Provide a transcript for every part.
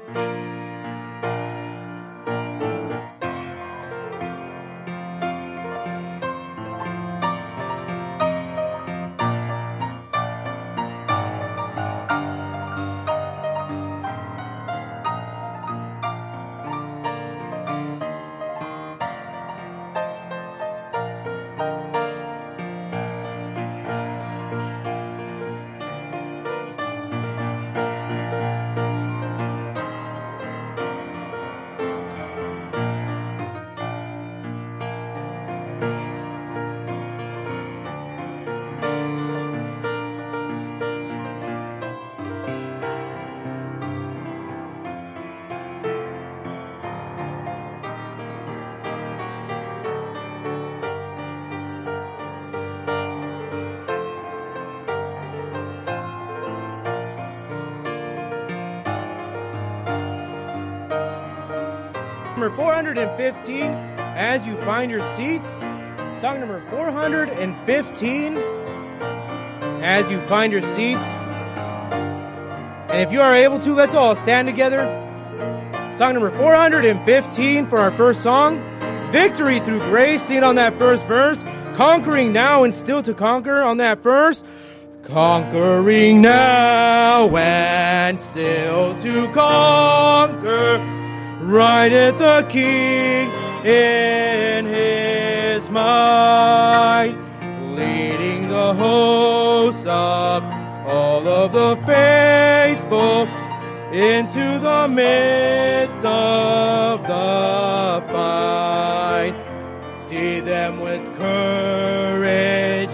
Number 415, as you find your seats. Song number 415, as you find your seats. And if you are able to, let's all stand together. Song number 415 for our first song. Victory through grace, seen on that first verse. Conquering now and still to conquer on that verse. Conquering now and still to conquer. Rideth the King in his might, leading the hosts of all of the faithful into the midst of the fight. See them with courage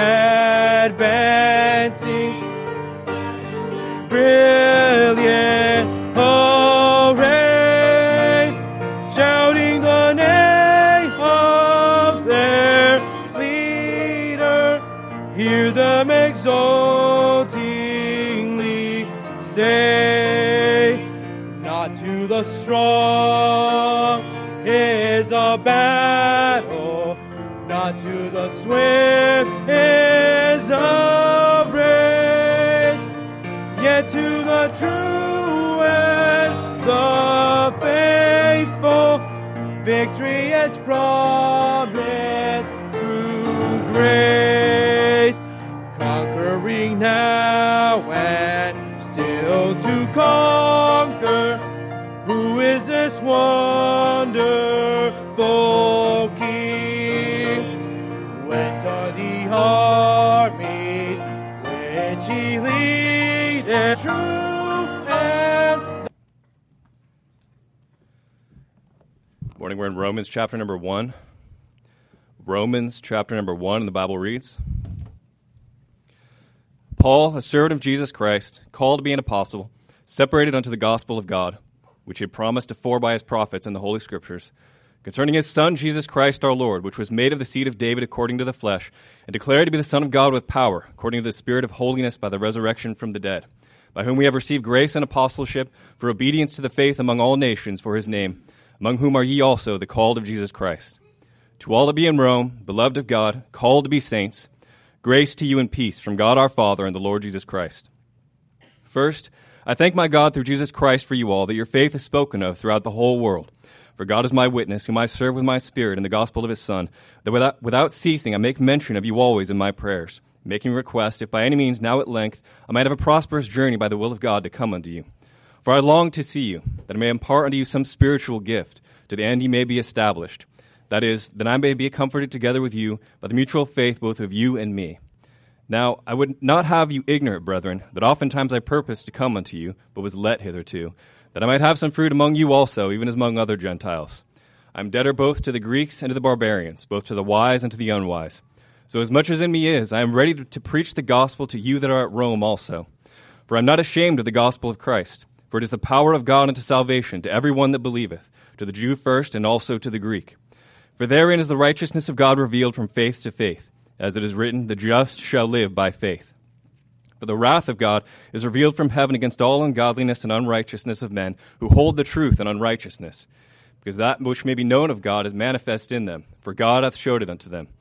advancing, brilliant array, shouting the name of their leader. Hear them exultingly say, not to the strong is the battle, not to the swift is the race, yet to the true and the faithful, victory is promised through grace. Conquering now and still to conquer, who is this wonderful King? Whence are the armies which he leadeth? True and... Morning, we're in Romans chapter number 1. Romans chapter number 1, and the Bible reads, Paul, a servant of Jesus Christ, called to be an apostle, separated unto the gospel of God, which he had promised afore by his prophets in the Holy Scriptures, concerning his Son, Jesus Christ our Lord, which was made of the seed of David according to the flesh, and declared to be the Son of God with power, according to the Spirit of holiness by the resurrection from the dead, by whom we have received grace and apostleship for obedience to the faith among all nations for his name, among whom are ye also the called of Jesus Christ. To all that be in Rome, beloved of God, called to be saints, grace to you and peace from God our Father and the Lord Jesus Christ. First, I thank my God through Jesus Christ for you all, that your faith is spoken of throughout the whole world. For God is my witness, whom I serve with my spirit in the gospel of his Son, that without ceasing I make mention of you always in my prayers, making request, if by any means now at length I might have a prosperous journey by the will of God to come unto you. For I long to see you, that I may impart unto you some spiritual gift, to the end ye may be established. That is, that I may be comforted together with you by the mutual faith both of you and me. Now I would not have you ignorant, brethren, that oftentimes I purposed to come unto you, but was let hitherto, that I might have some fruit among you also, even as among other Gentiles. I am debtor both to the Greeks and to the barbarians, both to the wise and to the unwise. So as much as in me is, I am ready to preach the gospel to you that are at Rome also. For I am not ashamed of the gospel of Christ, for it is the power of God unto salvation to every one that believeth, to the Jew first and also to the Greek. For therein is the righteousness of God revealed from faith to faith, as it is written, the just shall live by faith. For the wrath of God is revealed from heaven against all ungodliness and unrighteousness of men who hold the truth in unrighteousness, because that which may be known of God is manifest in them, for God hath showed it unto them.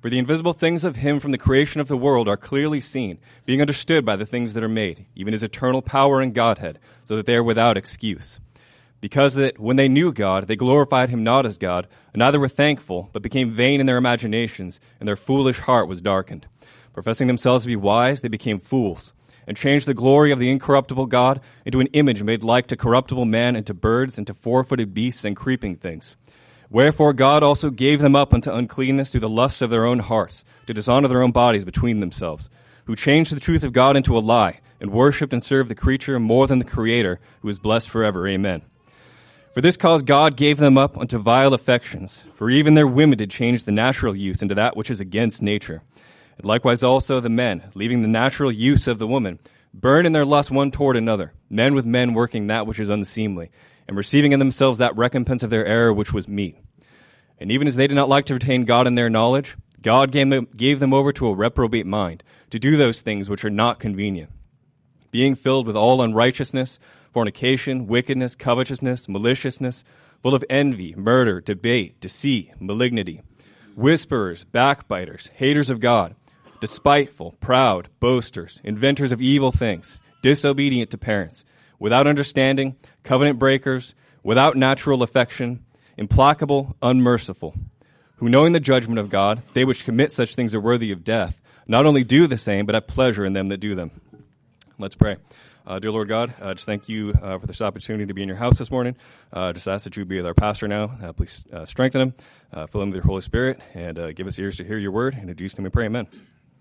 For the invisible things of him from the creation of the world are clearly seen, being understood by the things that are made, even his eternal power and Godhead, so that they are without excuse. Because that when they knew God, they glorified him not as God, and neither were thankful, but became vain in their imaginations, and their foolish heart was darkened. Professing themselves to be wise, they became fools, and changed the glory of the incorruptible God into an image made like to corruptible man, and to birds, and to four-footed beasts, and creeping things. Wherefore God also gave them up unto uncleanness through the lusts of their own hearts, to dishonor their own bodies between themselves, who changed the truth of God into a lie, and worshipped and served the creature more than the Creator, who is blessed forever. Amen. For this cause God gave them up unto vile affections, for even their women did change the natural use into that which is against nature. And likewise also the men, leaving the natural use of the woman, burn in their lust one toward another, men with men working that which is unseemly, and receiving in themselves that recompense of their error which was meet. And even as they did not like to retain God in their knowledge, God gave them over to a reprobate mind, to do those things which are not convenient, being filled with all unrighteousness, fornication, wickedness, covetousness, maliciousness, full of envy, murder, debate, deceit, malignity, whisperers, backbiters, haters of God, despiteful, proud, boasters, inventors of evil things, disobedient to parents, without understanding, covenant breakers, without natural affection, implacable, unmerciful, who knowing the judgment of God, they which commit such things are worthy of death, not only do the same, but have pleasure in them that do them. Let's pray. Dear Lord God, just thank you for this opportunity to be in your house this morning. Just ask that you be with our pastor now. Please strengthen him, fill him with your Holy Spirit, and give us ears to hear your word. In Jesus' name we pray, amen.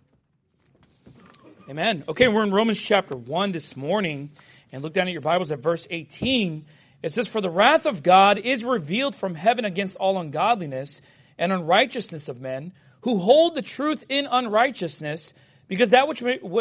Amen. Okay, we're in Romans chapter 1 this morning, and look down at your Bibles at verse 18. It says, "For the wrath of God is revealed from heaven against all ungodliness and unrighteousness of men, who hold the truth in unrighteousness, because that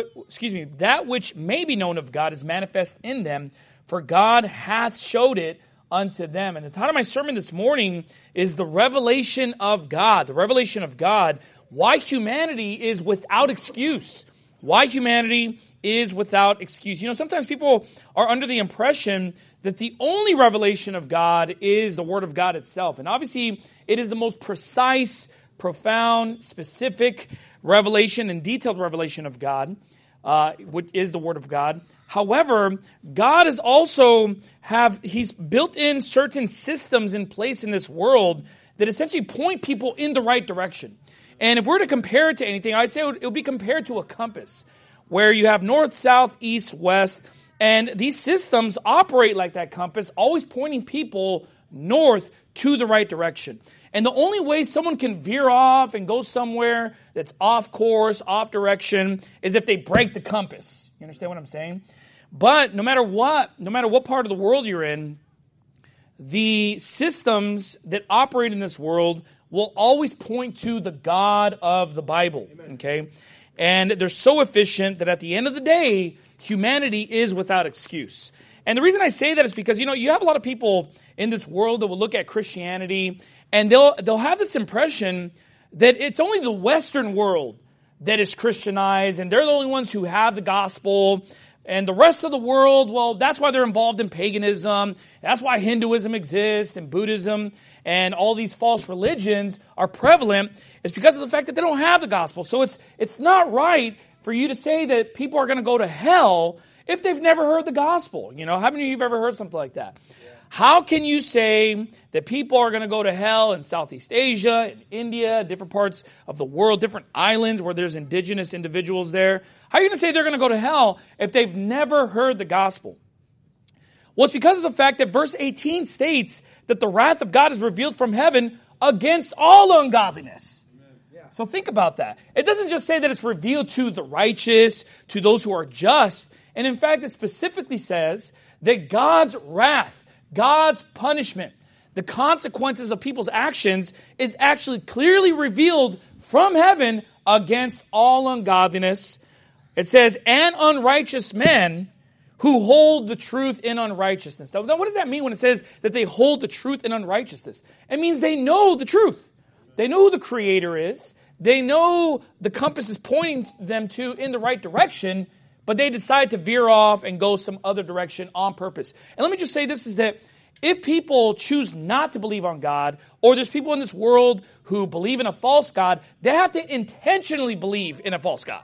which may be known of God is manifest in them, for God hath showed it unto them." And the title of my sermon this morning is The Revelation of God. The revelation of God, why humanity is without excuse. Why humanity is without excuse. You know, sometimes people are under the impression that the only revelation of God is the Word of God itself. And obviously, it is the most precise, profound, specific revelation and detailed revelation of God, which is the Word of God. However, God is also He's built in certain systems in place in this world that essentially point people in the right direction. And if we're to compare it to anything, I'd say it would be compared to a compass, where you have north, south, east, west, and these systems operate like that compass, always pointing people north to the right direction. And the only way someone can veer off and go somewhere that's off course, off direction, is if they break the compass. You understand what I'm saying? But no matter what part of the world you're in, the systems that operate in this world will always point to the God of the Bible. Amen. Okay? And they're so efficient that at the end of the day, humanity is without excuse. And the reason I say that is because, you have a lot of people in this world that will look at Christianity and they'll have this impression that it's only the Western world that is Christianized and they're the only ones who have the gospel. And the rest of the world, well, that's why they're involved in paganism. That's why Hinduism exists and Buddhism and all these false religions are prevalent. It's because of the fact that they don't have the gospel. So it's not right for you to say that people are going to go to hell if they've never heard the gospel. How many of you have ever heard something like that? Yeah. How can you say that people are going to go to hell in Southeast Asia, in India, different parts of the world, different islands where there's indigenous individuals there? How are you going to say they're going to go to hell if they've never heard the gospel? Well, it's because of the fact that verse 18 states that the wrath of God is revealed from heaven against all ungodliness. Yeah. So think about that. It doesn't just say that it's revealed to the righteous, to those who are just. And in fact, it specifically says that God's wrath, God's punishment, the consequences of people's actions is actually clearly revealed from heaven against all ungodliness. It says, and unrighteous men who hold the truth in unrighteousness. Now, what does that mean when it says that they hold the truth in unrighteousness? It means they know the truth. They know who the Creator is. They know the compass is pointing them to in the right direction, but they decide to veer off and go some other direction on purpose. And let me just say this, is that if people choose not to believe on God, or there's people in this world who believe in a false God, they have to intentionally believe in a false God.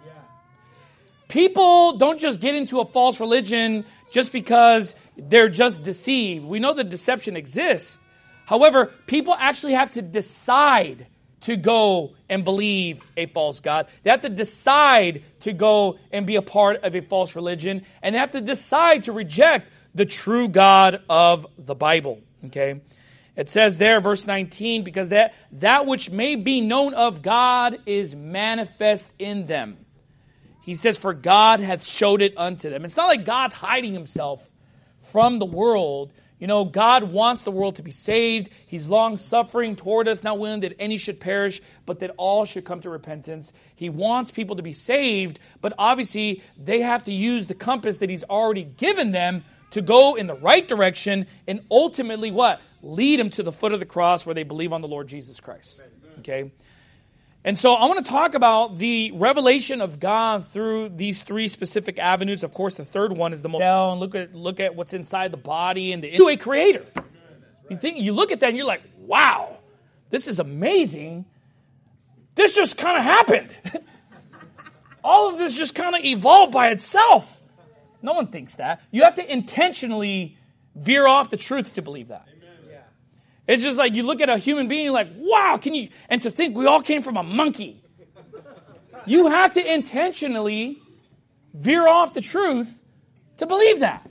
People don't just get into a false religion just because they're just deceived. We know that deception exists. However, people actually have to decide to go and believe a false God. They have to decide to go and be a part of a false religion. And they have to decide to reject the true God of the Bible. Okay? It says there, verse 19, because that which may be known of God is manifest in them. He says, for God hath showed it unto them. It's not like God's hiding himself from the world. You know, God wants the world to be saved. He's long-suffering toward us, not willing that any should perish, but that all should come to repentance. He wants people to be saved, but obviously they have to use the compass that he's already given them to go in the right direction and ultimately what? Lead them to the foot of the cross where they believe on the Lord Jesus Christ. Okay? And so I want to talk about the revelation of God through these three specific avenues. Of course, the third one is the most down. Look at what's inside the body and to a creator. You look at that and you're like, wow, this is amazing. This just kind of happened. All of this just kind of evolved by itself. No one thinks that. You have to intentionally veer off the truth to believe that. It's just like you look at a human being like, wow, and to think we all came from a monkey. You have to intentionally veer off the truth to believe that.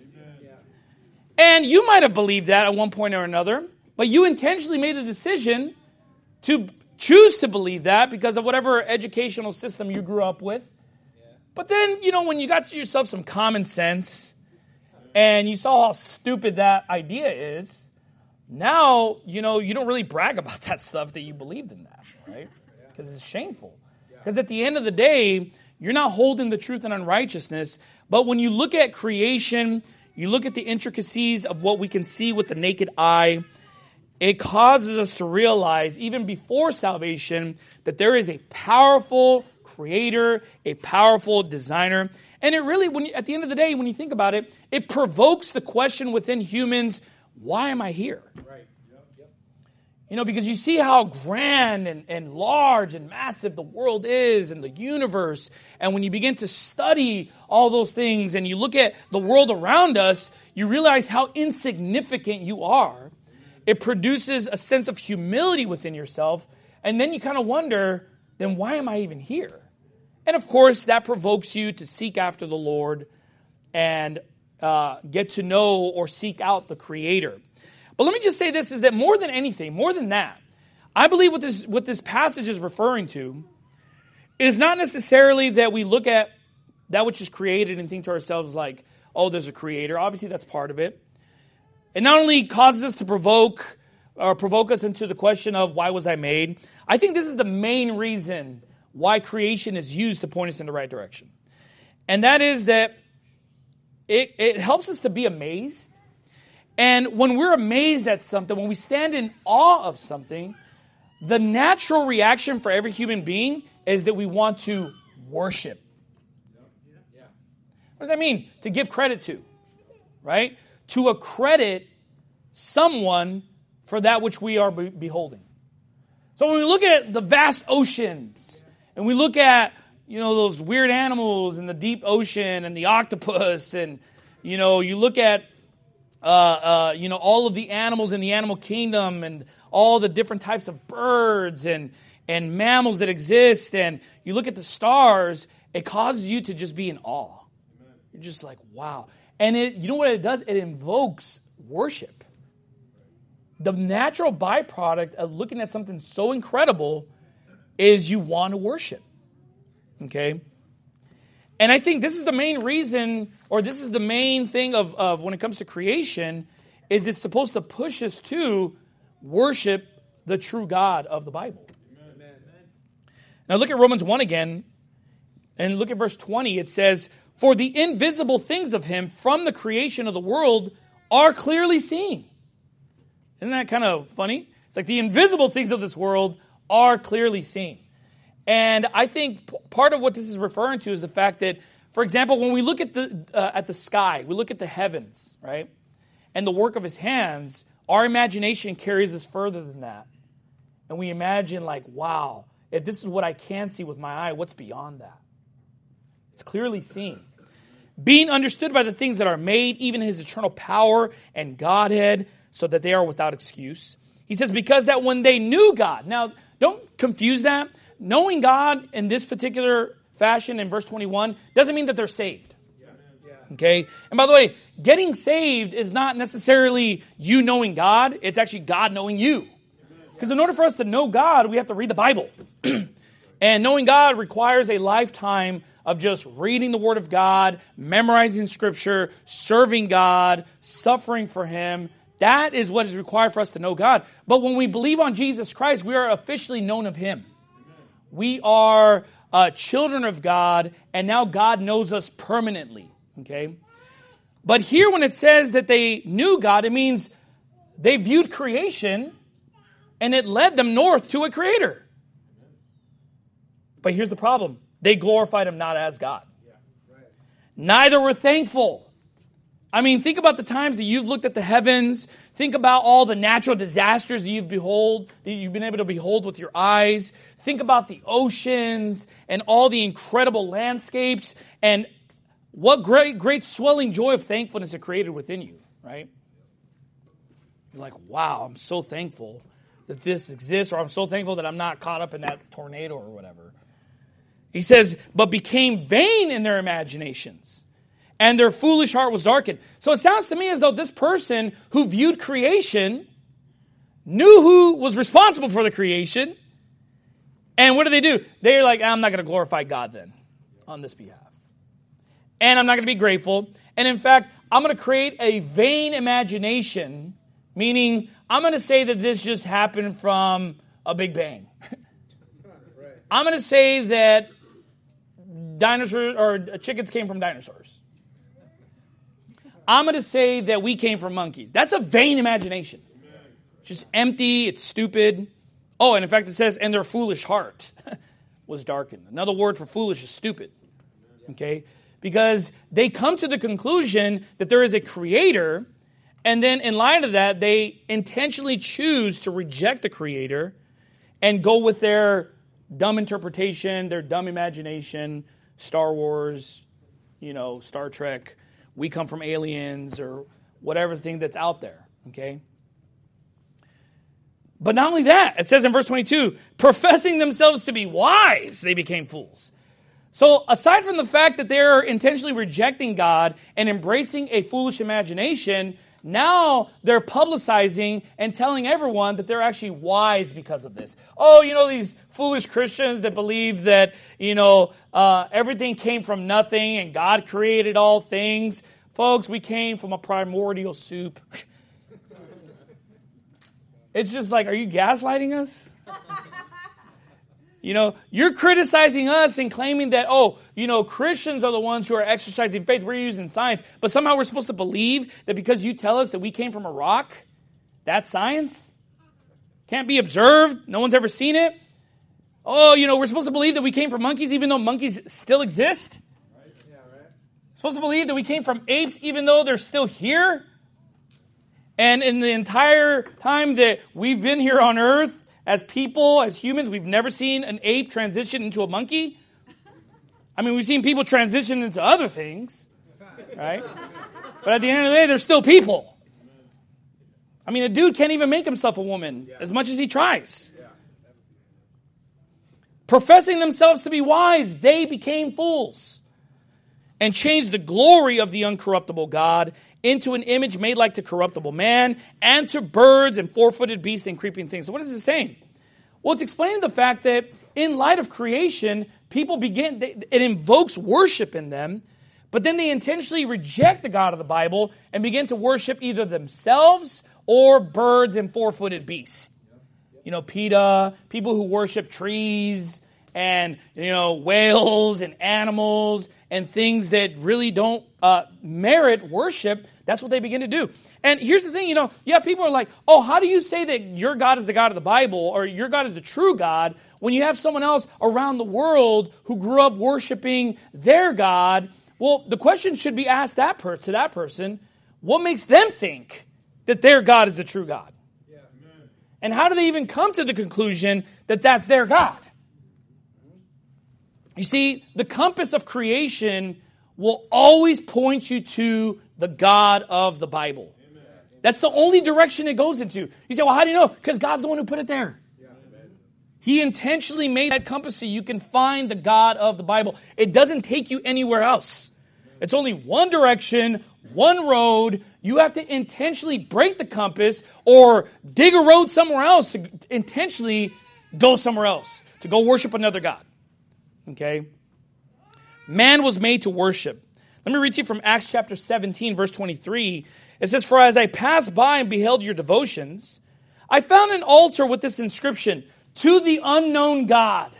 And you might have believed that at one point or another, but you intentionally made the decision to choose to believe that because of whatever educational system you grew up with. But then, when you got to yourself some common sense and you saw how stupid that idea is, now, you don't really brag about that stuff that you believed in that, right? Because it's shameful. Because at the end of the day, you're not holding the truth in unrighteousness. But when you look at creation, you look at the intricacies of what we can see with the naked eye, it causes us to realize, even before salvation, that there is a powerful creator, a powerful designer. And it really, at the end of the day, when you think about it, it provokes the question within humans, why am I here? Right. Yep. Because you see how grand and large and massive the world is and the universe. And when you begin to study all those things and you look at the world around us, you realize how insignificant you are. It produces a sense of humility within yourself. And then you kind of wonder, then why am I even here? And of course, that provokes you to seek after the Lord and get to know or seek out the Creator. But let me just say this, is that more than anything, more than that, I believe what this passage is referring to is not necessarily that we look at that which is created and think to ourselves like, oh, there's a Creator. Obviously, that's part of it. It not only causes us to provoke us into the question of why was I made, I think this is the main reason why creation is used to point us in the right direction. And that is that it helps us to be amazed. And when we're amazed at something, when we stand in awe of something, the natural reaction for every human being is that we want to worship. What does that mean? To give credit to, right? To accredit someone for that which we are beholding. So when we look at the vast oceans, and we look at those weird animals in the deep ocean and the octopus, and you look at all of the animals in the animal kingdom and all the different types of birds and mammals that exist, and you look at the stars, it causes you to just be in awe. You're just like, wow. And you know what it does? It invokes worship. The natural byproduct of looking at something so incredible is you want to worship. Okay? And I think this is the main reason, or this is the main thing of when it comes to creation, is it's supposed to push us to worship the true God of the Bible. Amen. Now look at Romans 1 again, and look at verse 20. It says, for the invisible things of him from the creation of the world are clearly seen. Isn't that kind of funny? It's like the invisible things of this world are clearly seen. And I think part of what this is referring to is the fact that, for example, when we look at the sky, we look at the heavens, right? and the work of his hands, our imagination carries us further than that. And we imagine like, wow, if this is what I can see with my eye, what's beyond that? It's clearly seen. Being understood by the things that are made, even his eternal power and Godhead, so that they are without excuse. He says, because that when they knew God. Now, don't confuse that. Knowing God in this particular fashion in verse 21 doesn't mean that they're saved. Okay? And by the way, getting saved is not necessarily you knowing God. It's actually God knowing you. Because in order for us to know God, we have to read the Bible. And knowing God requires a lifetime of just reading the Word of God, memorizing Scripture, serving God, suffering for Him. That is what is required for us to know God. But when we believe on Jesus Christ, we are officially known of Him. We are children of God, and now God knows us permanently. Okay? But here when it says that they knew God, it means they viewed creation, and it led them north to a creator. But here's the problem. They glorified Him not as God. Neither were thankful. I mean, think about the times that you've looked at the heavens. Think about all the natural disasters that you've been able to behold with your eyes. Think about the oceans and all the incredible landscapes and what great swelling joy of thankfulness it created within you, right? You're like, wow, I'm so thankful that this exists, or I'm so thankful that I'm not caught up in that tornado or whatever. He says, but became vain in their imaginations, and their foolish heart was darkened. So it sounds to me as though this person who viewed creation knew who was responsible for the creation. And what do? They're like, I'm not going to glorify God then on this behalf. And I'm not going to be grateful. And in fact, I'm going to create a vain imagination, meaning I'm going to say that this just happened from a big bang. I'm going to say that dinosaurs or chickens came from dinosaurs. I'm going to say that we came from monkeys. That's a vain imagination. Just empty, it's stupid. Oh, and in fact it says, and their foolish heart was darkened. Another word for foolish is stupid. Okay? Because they come to the conclusion that there is a creator, and then in light of that, they intentionally choose to reject the creator and go with their dumb interpretation, their dumb imagination, Star Wars, Star Trek, we come from aliens, or whatever thing that's out there, okay? But not only that, it says in verse 22, professing themselves to be wise, they became fools. So aside from the fact that they're intentionally rejecting God and embracing a foolish imagination, now they're publicizing and telling everyone that they're actually wise because of this. Oh, these foolish Christians that believe that, everything came from nothing and God created all things. Folks, we came from a primordial soup. It's just like, are you gaslighting us? You're criticizing us and claiming that, Christians are the ones who are exercising faith. We're using science. But somehow we're supposed to believe that because you tell us that we came from a rock, that's science? Can't be observed? No one's ever seen it? Oh, we're supposed to believe that we came from monkeys even though monkeys still exist? Right. Yeah, right. Supposed to believe that we came from apes even though they're still here? And in the entire time that we've been here on earth, as people, as humans, we've never seen an ape transition into a monkey. I mean, we've seen people transition into other things, right? But at the end of the day, they're still people. I mean, a dude can't even make himself a woman as much as he tries. Professing themselves to be wise, they became fools and changed the glory of the uncorruptible God into an image made like to corruptible man and to birds and four-footed beasts and creeping things. So what is it saying? Well, it's explaining the fact that in light of creation, people it invokes worship in them, but then they intentionally reject the God of the Bible and begin to worship either themselves or birds and four-footed beasts. PETA, people who worship trees and, whales and animals and things that really don't merit worship. That's what they begin to do. And here's the thing, people are like, oh, how do you say that your God is the God of the Bible or your God is the true God when you have someone else around the world who grew up worshiping their God? Well, the question should be asked to that person, what makes them think that their God is the true God? And how do they even come to the conclusion that that's their God? You see, the compass of creation will always point you to the God of the Bible. Amen. That's the only direction it goes into. You say, well, how do you know? Because God's the one who put it there. Yeah. He intentionally made that compass so you can find the God of the Bible. It doesn't take you anywhere else. It's only one direction, one road. You have to intentionally break the compass or dig a road somewhere else to intentionally go somewhere else, to go worship another God. Okay? Man was made to worship. Let me read to you from Acts chapter 17, verse 23. It says, "For as I passed by and beheld your devotions, I found an altar with this inscription, 'To the unknown God,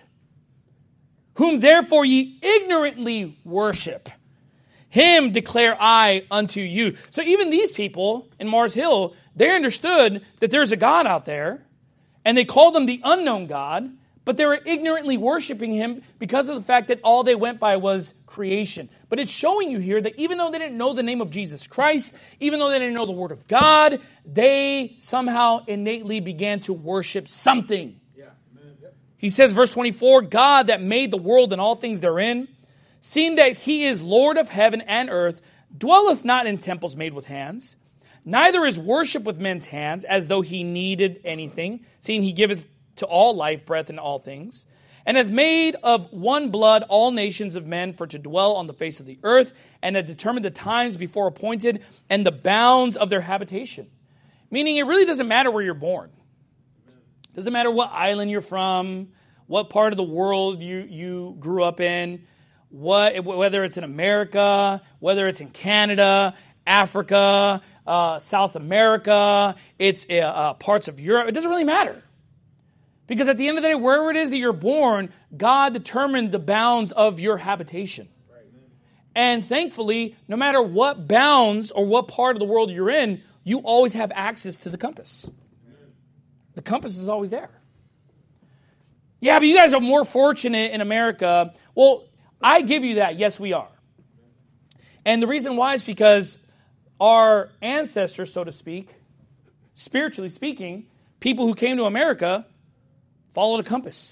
whom therefore ye ignorantly worship. Him declare I unto you.'" So even these people in Mars Hill, they understood that there's a God out there, and they called him the unknown God, but they were ignorantly worshiping him because of the fact that all they went by was creation. But it's showing you here that even though they didn't know the name of Jesus Christ, even though they didn't know the Word of God, they somehow innately began to worship something. Yeah. He says, verse 24, "God that made the world and all things therein, seeing that he is Lord of heaven and earth, dwelleth not in temples made with hands, neither is worship with men's hands, as though he needed anything, seeing he giveth to all life, breath, and all things, and hath made of one blood all nations of men for to dwell on the face of the earth, and hath determined the times before appointed and the bounds of their habitation." Meaning it really doesn't matter where you're born. It doesn't matter what island you're from, what part of the world you grew up in, whether it's in America, whether it's in Canada, Africa, South America, it's parts of Europe. It doesn't really matter. Because at the end of the day, wherever it is that you're born, God determined the bounds of your habitation. Right. And thankfully, no matter what bounds or what part of the world you're in, you always have access to the compass. Amen. The compass is always there. Yeah, but you guys are more fortunate in America. Well, I give you that. Yes, we are. And the reason why is because our ancestors, so to speak, spiritually speaking, people who came to America followed a compass.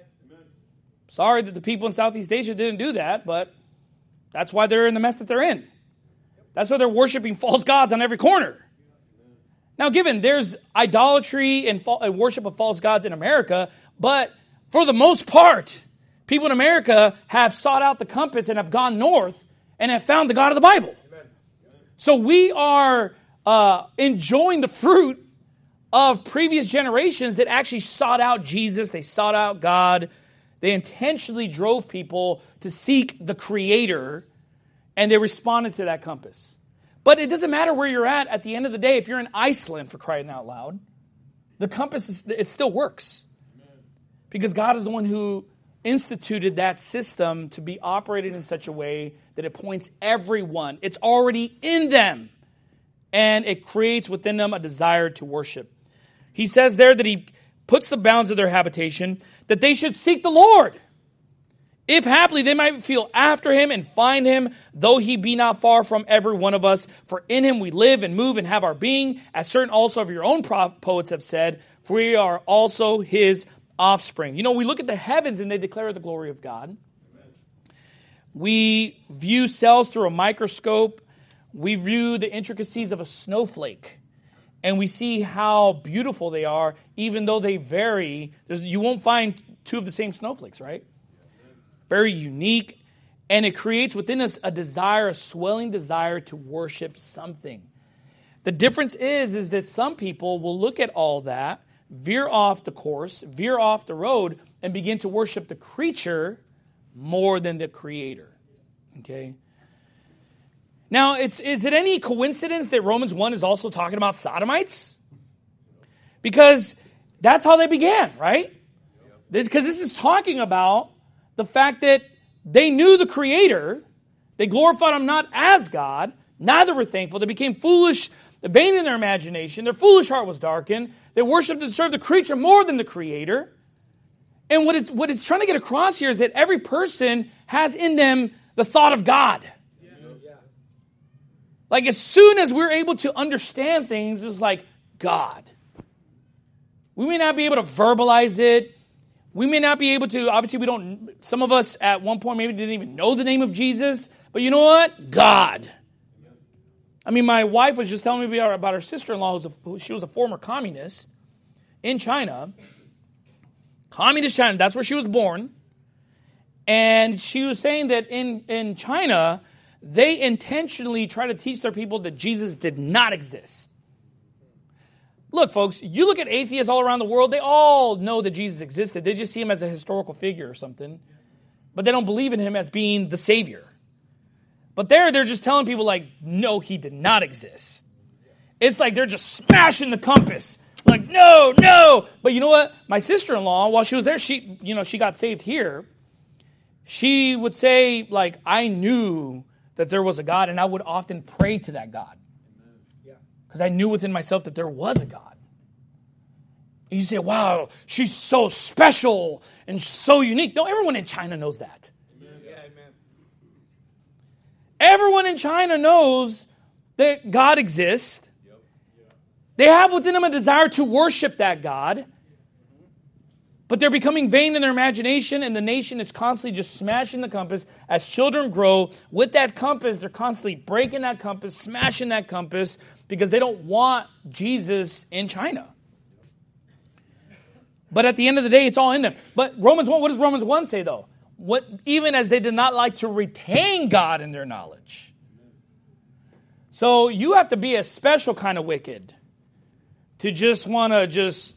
Sorry that the people in Southeast Asia didn't do that, but that's why they're in the mess that they're in. That's why they're worshiping false gods on every corner. Now, given there's idolatry and worship of false gods in America, but for the most part, people in America have sought out the compass and have gone north and have found the God of the Bible. So we are enjoying the fruit of previous generations that actually sought out Jesus, they sought out God, they intentionally drove people to seek the Creator, and they responded to that compass. But it doesn't matter where you're at the end of the day, if you're in Iceland, for crying out loud, the compass, it still works. Because God is the one who instituted that system to be operated in such a way that it points everyone. It's already in them, and it creates within them a desire to worship. He says there that he puts the bounds of their habitation, that they should seek the Lord. If haply they might feel after him and find him, though he be not far from every one of us. For in him we live and move and have our being, as certain also of your own poets have said, for we are also his offspring. You know, we look at the heavens and they declare the glory of God. Amen. We view cells through a microscope. We view the intricacies of a snowflake. And we see how beautiful they are, even though they vary. You won't find two of the same snowflakes, right? Very unique. And it creates within us a desire, a swelling desire to worship something. The difference is that some people will look at all that, veer off the course, veer off the road, and begin to worship the creature more than the Creator. Okay? Now, is it any coincidence that Romans 1 is also talking about sodomites? Because that's how they began, right? Because this is talking about the fact that they knew the Creator, they glorified Him not as God, neither were thankful, they became foolish, vain in their imagination, their foolish heart was darkened, they worshipped and served the creature more than the Creator. And what it's trying to get across here is that every person has in them the thought of God. Like as soon as we're able to understand things, it's like God. We may not be able to verbalize it. We may not be able to, obviously some of us at one point maybe didn't even know the name of Jesus. But you know what? God. I mean, my wife was just telling me about her sister-in-law, she was a former communist in China. Communist China, that's where she was born. And she was saying that in China, they intentionally try to teach their people that Jesus did not exist. Look, folks, you look at atheists all around the world, they all know that Jesus existed. They just see him as a historical figure or something. But they don't believe in him as being the Savior. But they're just telling people like, no, he did not exist. It's like they're just smashing the compass. Like, no, no. But you know what? My sister-in-law, while she was there, she got saved here. She would say, like, I knew that there was a God, and I would often pray to that God. Because I knew within myself that there was a God. And you say, wow, she's so special and so unique. No, everyone in China knows that. Everyone in China knows that God exists. They have within them a desire to worship that God. But they're becoming vain in their imagination, and the nation is constantly just smashing the compass. As children grow, with that compass, they're constantly breaking that compass, smashing that compass, because they don't want Jesus in China. But at the end of the day, it's all in them. But Romans 1, what does Romans 1 say, though? Even as they did not like to retain God in their knowledge. So you have to be a special kind of wicked to just want to just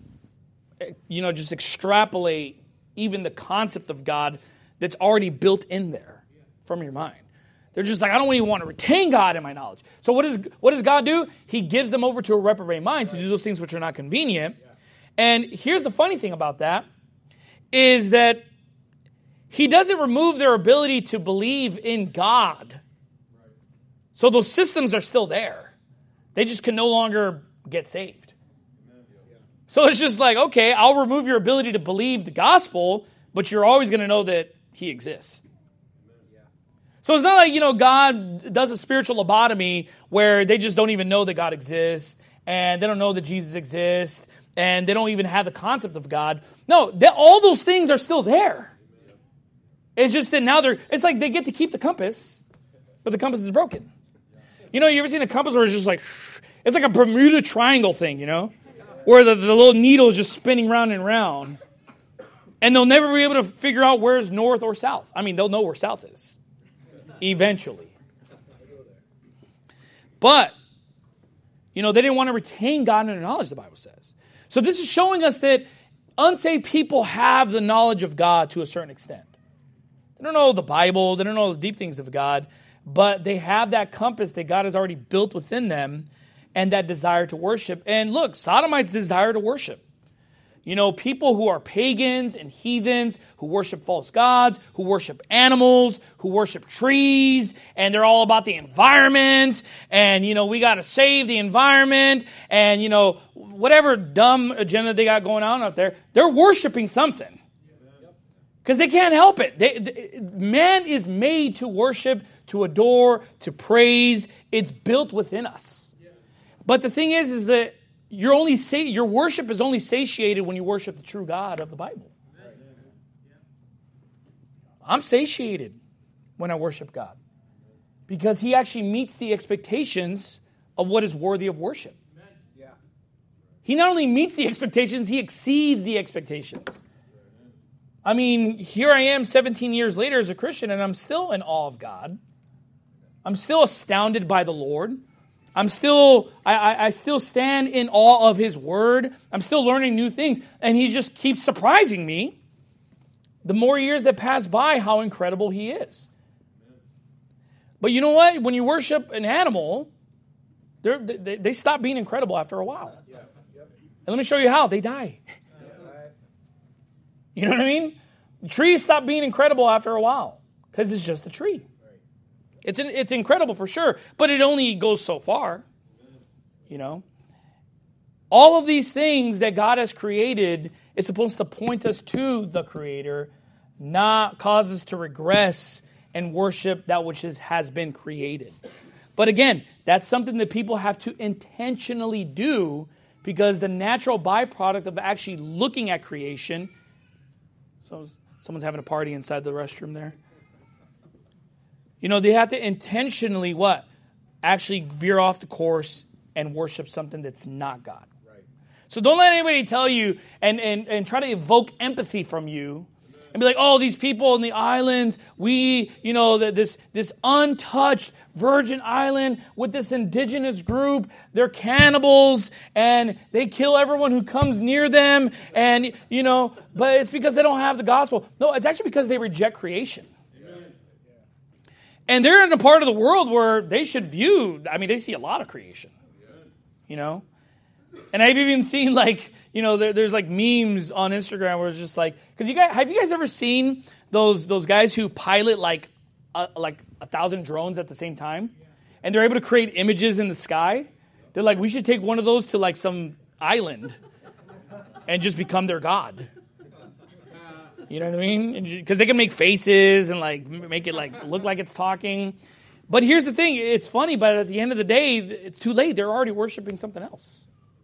extrapolate even the concept of God that's already built in there from your mind. They're just like, I don't even want to retain God in my knowledge. So what does God do? He gives them over to a reprobate mind to do those things which are not convenient. And here's the funny thing about that, is that he doesn't remove their ability to believe in God. So those systems are still there. They just can no longer get saved. So it's just like, okay, I'll remove your ability to believe the gospel, but you're always going to know that he exists. So it's not like, God does a spiritual lobotomy where they just don't even know that God exists, and they don't know that Jesus exists, and they don't even have the concept of God. No, all those things are still there. It's just that now it's like they get to keep the compass, but the compass is broken. You ever seen a compass where it's just like, it's like a Bermuda Triangle thing, where the little needle is just spinning round and round. And they'll never be able to figure out where's north or south. I mean, they'll know where south is. Eventually. But, they didn't want to retain God in their knowledge, the Bible says. So this is showing us that unsaved people have the knowledge of God to a certain extent. They don't know the Bible, they don't know the deep things of God, but they have that compass that God has already built within them and that desire to worship. And look, Sodomites desire to worship. People who are pagans and heathens, who worship false gods, who worship animals, who worship trees, and they're all about the environment, and, we got to save the environment, and, whatever dumb agenda they got going on out there, they're worshiping something. Because they can't help it. Man is made to worship, to adore, to praise. It's built within us. But the thing is that your worship is only satiated when you worship the true God of the Bible. I'm satiated when I worship God, because he actually meets the expectations of what is worthy of worship. He not only meets the expectations, he exceeds the expectations. I mean, here I am 17 years later as a Christian, and I'm still in awe of God. I'm still astounded by the Lord. I still stand in awe of his word. I'm still learning new things, and he just keeps surprising me. The more years that pass by, how incredible he is. But you know what? When you worship an animal, they stop being incredible after a while. And let me show you how. They die. You know what I mean? The trees stop being incredible after a while because it's just a tree. It's incredible for sure, but it only goes so far. All of these things that God has created is supposed to point us to the Creator, not cause us to regress and worship that which has been created. But again, that's something that people have to intentionally do, because the natural byproduct of actually looking at creation. So someone's having a party inside the restroom there. They have to intentionally what? Actually veer off the course and worship something that's not God. Right. So don't let anybody tell you and try to evoke empathy from you and be like, oh, these people in the islands, this untouched virgin island with this indigenous group, they're cannibals and they kill everyone who comes near them. And, but it's because they don't have the gospel. No, it's actually because they reject creation. Amen. And they're in a part of the world where they should they see a lot of creation, And I've even seen there's like memes on Instagram where it's just like, because have you guys ever seen those guys who pilot like 1,000 drones at the same time, and they're able to create images in the sky? They're like, we should take one of those to like some island and just become their god. You know what I mean? Because they can make faces and like make it like look like it's talking. But here's the thing: it's funny, but at the end of the day, it's too late. They're already worshiping something else.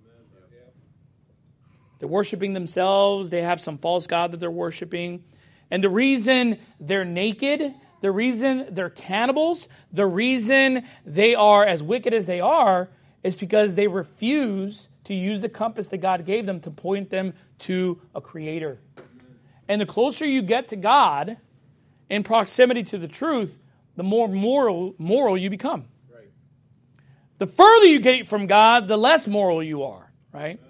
They're worshiping themselves. They have some false god that they're worshiping. And the reason they're naked, the reason they're cannibals, the reason they are as wicked as they are is because they refuse to use the compass that God gave them to point them to a creator. And the closer you get to God in proximity to the truth, the more moral you become. Right. The further you get from God, the less moral you are, right?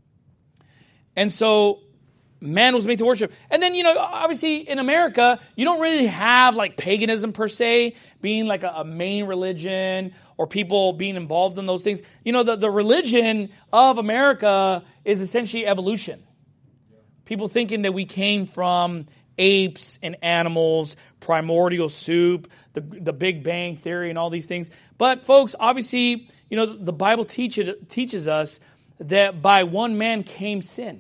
And so man was made to worship. And then, obviously in America, you don't really have like paganism per se being like a main religion or people being involved in those things. The religion of America is essentially evolution. People thinking that we came from apes and animals, primordial soup, the Big Bang Theory and all these things. But folks, obviously, the Bible teaches us that by one man came sin.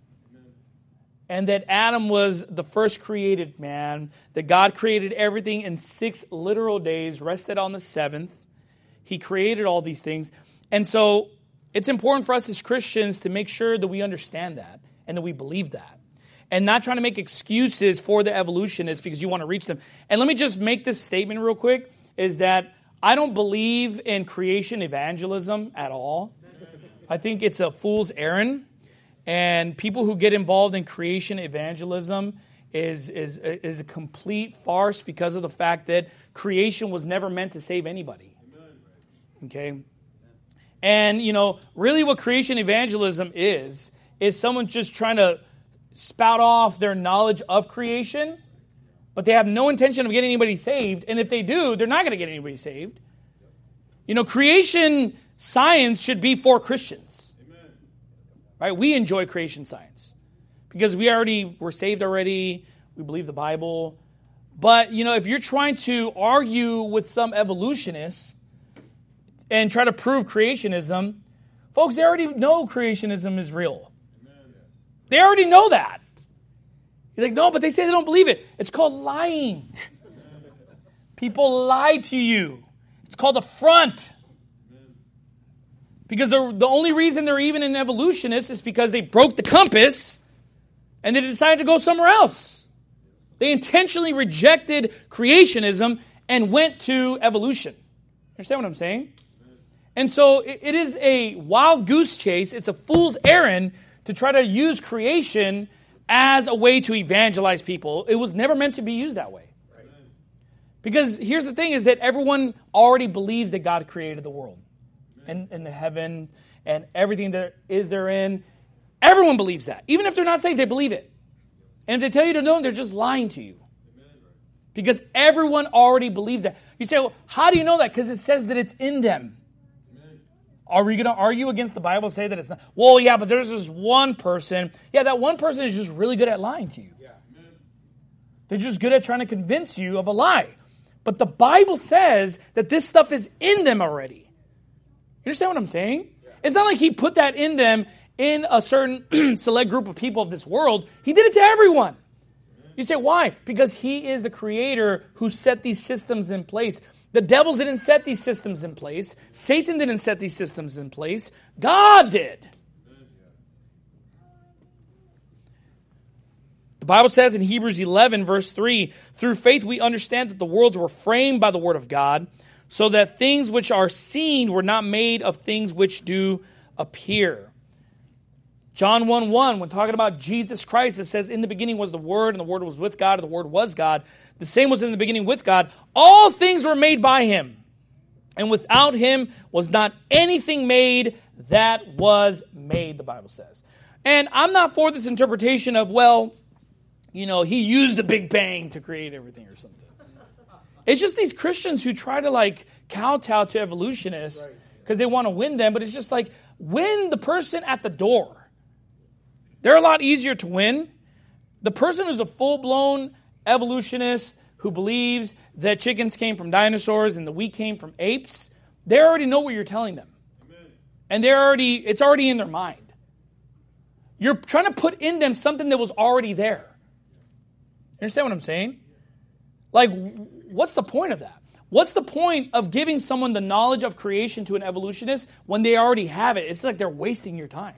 And that Adam was the first created man, that God created everything in 6 literal days, rested on the 7th. He created all these things. And so it's important for us as Christians to make sure that we understand that and that we believe that. And not trying to make excuses for the evolutionists because you want to reach them. And let me just make this statement real quick, is that I don't believe in creation evangelism at all. I think it's a fool's errand. And people who get involved in creation evangelism is a complete farce because of the fact that creation was never meant to save anybody. Okay? And, really what creation evangelism is someone just trying to spout off their knowledge of creation, but they have no intention of getting anybody saved. And if they do, they're not going to get anybody saved. Creation science should be for Christians. Right? We enjoy creation science because we're saved already. We believe the Bible. But, if you're trying to argue with some evolutionists and try to prove creationism, folks, they already know creationism is real. Amen. They already know that. You're like, no, but they say they don't believe it. It's called lying. People lie to you. It's called a front. Because the only reason they're even an evolutionist is because they broke the compass and they decided to go somewhere else. They intentionally rejected creationism and went to evolution. Understand what I'm saying? And so it is a wild goose chase. It's a fool's errand to try to use creation as a way to evangelize people. It was never meant to be used that way. Because here's the thing is that everyone already believes that God created the world. And the heaven and everything that is therein. Everyone believes that. Even if they're not saved, they believe it. And if they tell you to know, they're just lying to you. Because everyone already believes that. You say, well, how do you know that? Because it says that it's in them. Are we going to argue against the Bible and say that it's not? Well, yeah, but there's this one person. Yeah, that one person is just really good at lying to you. They're just good at trying to convince you of a lie. But the Bible says that this stuff is in them already. You understand what I'm saying? Yeah. It's not like he put that in them in a certain select group of people of this world. He did it to everyone. You say, why? Because he is the creator who set these systems in place. The devils didn't set these systems in place. Satan didn't set these systems in place. God did. The Bible says in Hebrews 11, verse 3, through faith we understand that the worlds were framed by the word of God, so that things which are seen were not made of things which do appear. John 1:1, when talking about Jesus Christ, it says, in the beginning was the Word, and the Word was with God, and the Word was God. The same was in the beginning with God. All things were made by Him, and without Him was not anything made that was made, the Bible says. And I'm not for this interpretation of, well, you know, He used the Big Bang to create everything or something. It's just these Christians who try to like kowtow to evolutionists because they want to win them, but it's just like, win the person at the door. They're a lot easier to win. The person who's a full-blown evolutionist who believes that chickens came from dinosaurs and the wheat came from apes, they already know what you're telling them. Amen. And it's already in their mind. You're trying to put in them something that was already there. You understand what I'm saying? Like, what's the point of that? What's the point of giving someone the knowledge of creation to an evolutionist when they already have it? It's like they're wasting your time.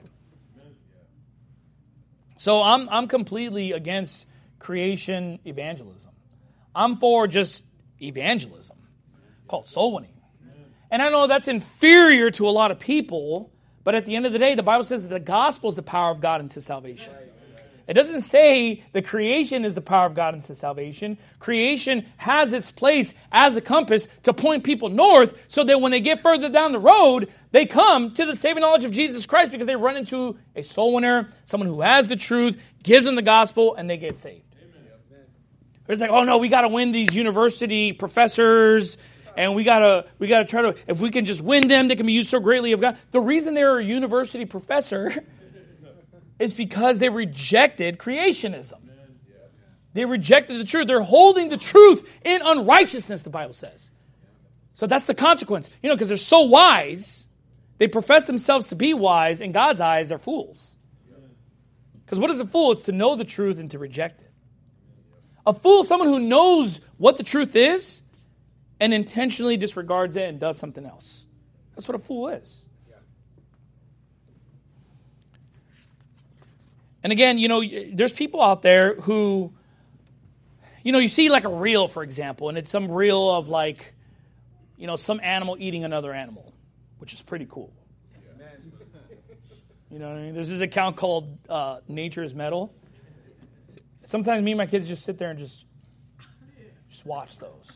So I'm completely against creation evangelism. I'm for just evangelism, called soul winning. And I know that's inferior to a lot of people, but at the end of the day, the Bible says that the gospel is the power of God into salvation. It doesn't say the creation is the power of God into salvation. Creation has its place as a compass to point people north so that when they get further down the road, they come to the saving knowledge of Jesus Christ because they run into a soul winner, someone who has the truth, gives them the gospel, and they get saved. Amen. It's like, oh no, we got to win these university professors, and we gotta try to, if we can just win them, they can be used so greatly of God. The reason they're a university professor is because they rejected creationism. They rejected the truth. They're holding the truth in unrighteousness, the Bible says. So that's the consequence. You know, because they're so wise, they profess themselves to be wise. In God's eyes, they're fools. Because what is a fool? It's to know the truth and to reject it. A fool is someone who knows what the truth is and intentionally disregards it and does something else. That's what a fool is. And again, you know, there's people out there who, you know, you see like a reel, for example, and it's some reel of like, you know, some animal eating another animal, which is pretty cool. You know what I mean? There's this account called Nature's Metal. Sometimes me and my kids just sit there and just watch those.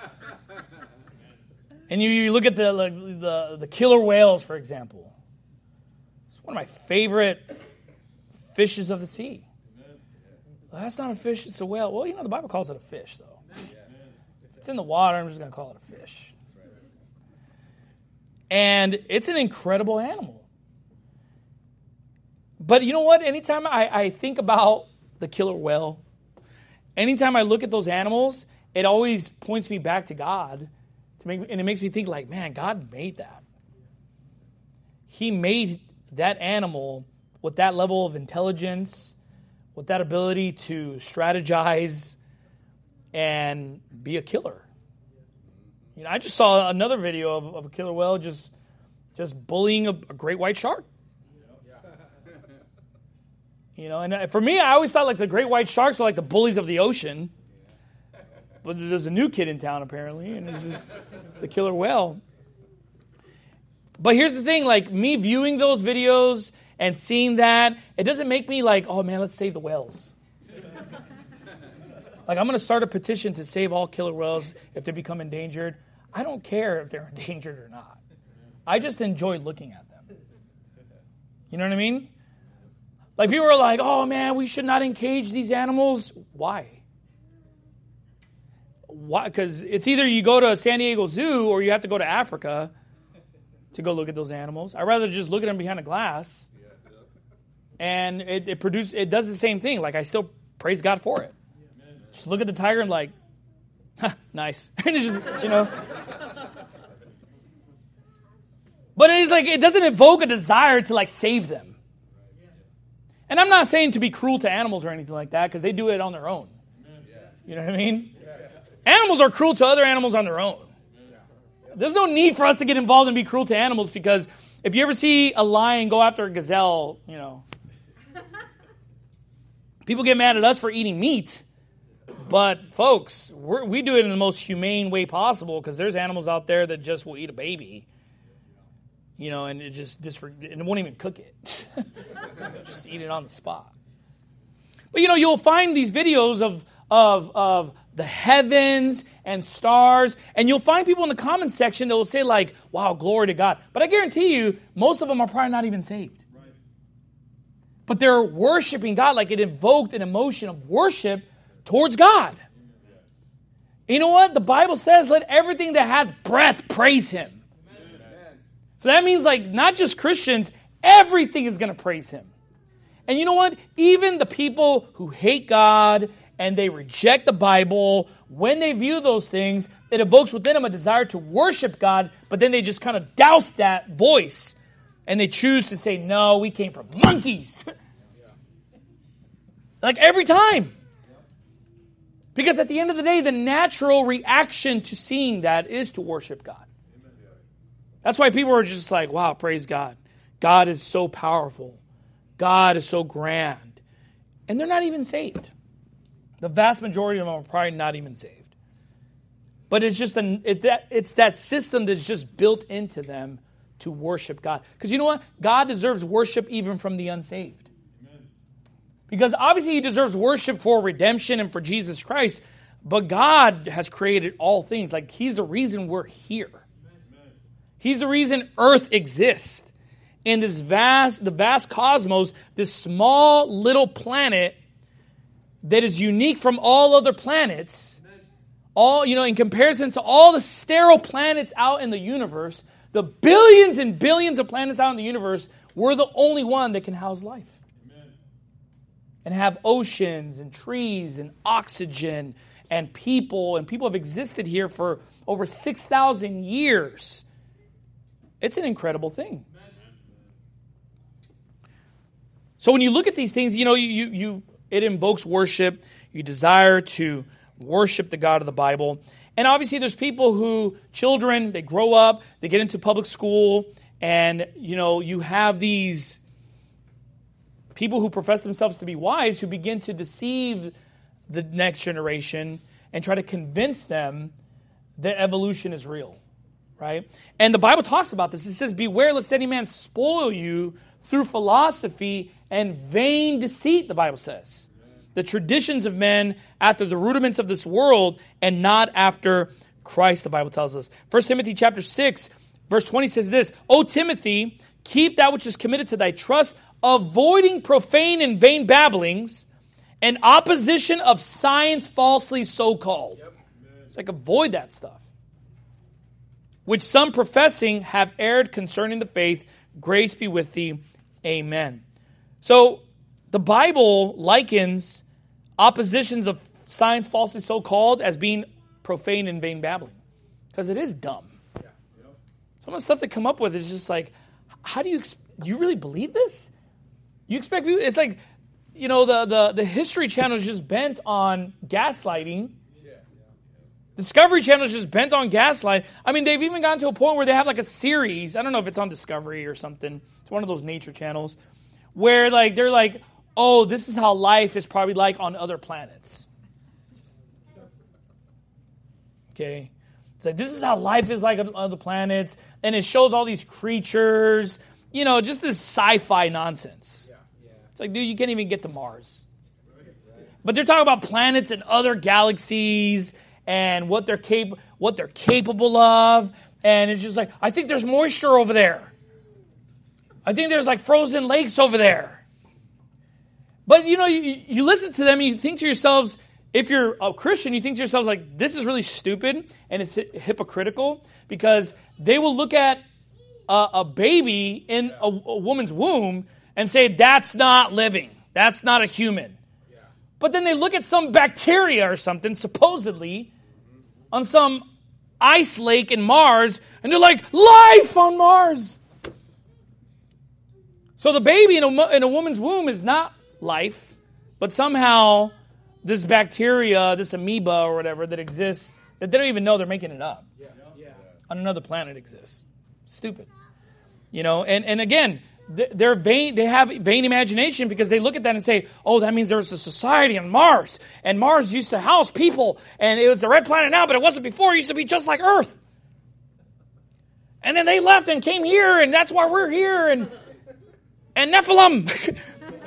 And you look at the killer whales, for example. It's one of my favorite fishes of the sea. Well, that's not a fish, it's a whale. Well, you know, the Bible calls it a fish, though. If it's in the water, I'm just going to call it a fish. And it's an incredible animal. But you know what? Anytime I think about the killer whale, anytime I look at those animals, it always points me back to God. And it makes me think like, man, God made that. He made that animal with that level of intelligence, with that ability to strategize and be a killer. You know, I just saw another video of a killer whale just bullying a great white shark. You know, and for me, I always thought like the great white sharks were like the bullies of the ocean. But there's a new kid in town apparently, and it's just the killer whale. But here's the thing, like me viewing those videos and seeing that, it doesn't make me like, oh man, let's save the whales. Like I'm going to start a petition to save all killer whales if they become endangered. I don't care if they're endangered or not. I just enjoy looking at them. You know what I mean? Like people are like, oh man, we should not encage these animals. Why? Why? Because it's either you go to San Diego Zoo or you have to go to Africa to go look at those animals. I'd rather just look at them behind a glass. And it does the same thing. Like I still praise God for it. Just look at the tiger and like, nice. And it's just, you know. But it's like, it doesn't evoke a desire to like save them. And I'm not saying to be cruel to animals or anything like that, because they do it on their own. You know what I mean? Animals are cruel to other animals on their own. There's no need for us to get involved and be cruel to animals, because if you ever see a lion go after a gazelle, people get mad at us for eating meat. But folks, we do it in the most humane way possible, because there's animals out there that just will eat a baby, and it and it won't even cook it. Just eat it on the spot. But you'll find these videos of the heavens and stars, and you'll find people in the comment section that will say like, "Wow, glory to God." But I guarantee you, most of them are probably not even saved. Right. But they're worshiping God, like it invoked an emotion of worship towards God. You know what? The Bible says, "Let everything that hath breath praise Him." Amen. So that means like not just Christians, everything is going to praise Him. And you know what? Even the people who hate God and they reject the Bible, when they view those things, it evokes within them a desire to worship God, but then they just kind of douse that voice and they choose to say, "No, we came from monkeys." Like every time. Because at the end of the day, the natural reaction to seeing that is to worship God. That's why people are just like, "Wow, praise God. God is so powerful. God is so grand." And they're not even saved. The vast majority of them are probably not even saved. But it's just it's that system that's just built into them to worship God. Because you know what? God deserves worship even from the unsaved. Amen. Because obviously He deserves worship for redemption and for Jesus Christ. But God has created all things. Like He's the reason we're here. Amen. He's the reason earth exists. In the vast cosmos, this small little planet that is unique from all other planets, in comparison to all the sterile planets out in the universe, the billions and billions of planets out in the universe, we're the only one that can house life. Amen. And have oceans and trees and oxygen and people have existed here for over 6,000 years. It's an incredible thing. So when you look at these things, it invokes worship. You desire to worship the God of the Bible. And obviously there's children, they grow up, they get into public school, and, you have these people who profess themselves to be wise who begin to deceive the next generation and try to convince them that evolution is real, right? And the Bible talks about this. It says, "Beware lest any man spoil you through philosophy and vain deceit," the Bible says. The traditions of men after the rudiments of this world and not after Christ, the Bible tells us. 1 Timothy chapter 6, verse 20 says this, "O Timothy, keep that which is committed to thy trust, avoiding profane and vain babblings and opposition of science falsely so called." Yep. It's like avoid that stuff. "Which some professing have erred concerning the faith. Grace be with thee. Amen." So the Bible likens oppositions of science falsely so called as being profane and vain babbling. Because it is dumb. Yeah. Yep. Some of the stuff they come up with is just like, how do you really believe this? You expect people, it's like, the History Channel is just bent on gaslighting. Yeah. Discovery Channel is just bent on gaslight. I mean, they've even gotten to a point where they have like a series. I don't know if it's on Discovery or something. It's one of those nature channels where they're like, "Oh, this is how life is probably like on other planets." Okay? It's like, this is how life is like on other planets. And it shows all these creatures. Just this sci-fi nonsense. It's like, dude, you can't even get to Mars. But they're talking about planets and other galaxies and what they're capable of. And it's just like, I think there's moisture over there. I think there's like frozen lakes over there. But you listen to them and you think to yourselves, if you're a Christian, you think to yourselves like, this is really stupid and it's hypocritical, because they will look at a baby in a woman's womb and say, "That's not living. That's not a human." Yeah. But then they look at some bacteria or something, supposedly, on some ice lake in Mars, and they're like, "Life on Mars." So the baby in a woman's womb is not life, but somehow this bacteria, this amoeba or whatever that exists, that they don't even know, they're making it up. Yeah. Yeah. on another planet exists. Stupid. And again, they're vain. They have vain imagination because they look at that and say, oh, that means there's a society on Mars. And Mars used to house people. And it was a red planet now, but it wasn't before. It used to be just like Earth. And then they left and came here, and that's why we're here. And Nephilim.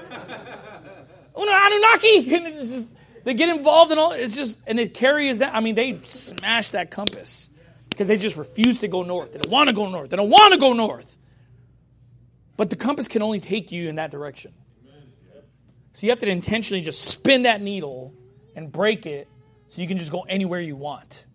Anunnaki. And it's just, they get involved in all. It's just, and it carries that. I mean, they smash that compass because they just refuse to go north. They don't want to go north. They don't want to go north. But the compass can only take you in that direction. So you have to intentionally just spin that needle and break it so you can just go anywhere you want.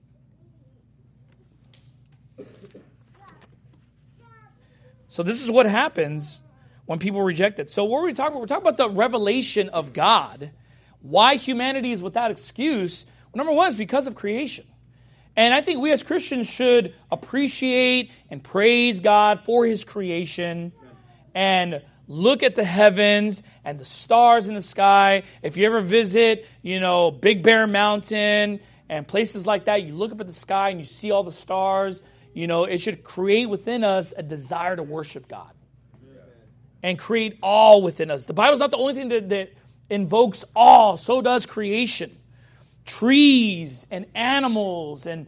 So this is what happens when people reject it. So what are we talking about? We're talking about the revelation of God. Why humanity is without excuse. Well, number one is because of creation. And I think we as Christians should appreciate and praise God for His creation and look at the heavens and the stars in the sky. If you ever visit, Big Bear Mountain and places like that, you look up at the sky and you see all the stars. It should create within us a desire to worship God and create awe within us. The Bible's not the only thing that invokes awe. So does creation. Trees and animals and,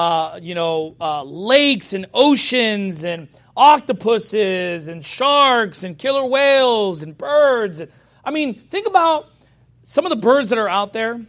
lakes and oceans and octopuses and sharks and killer whales and birds. I mean, think about some of the birds that are out there.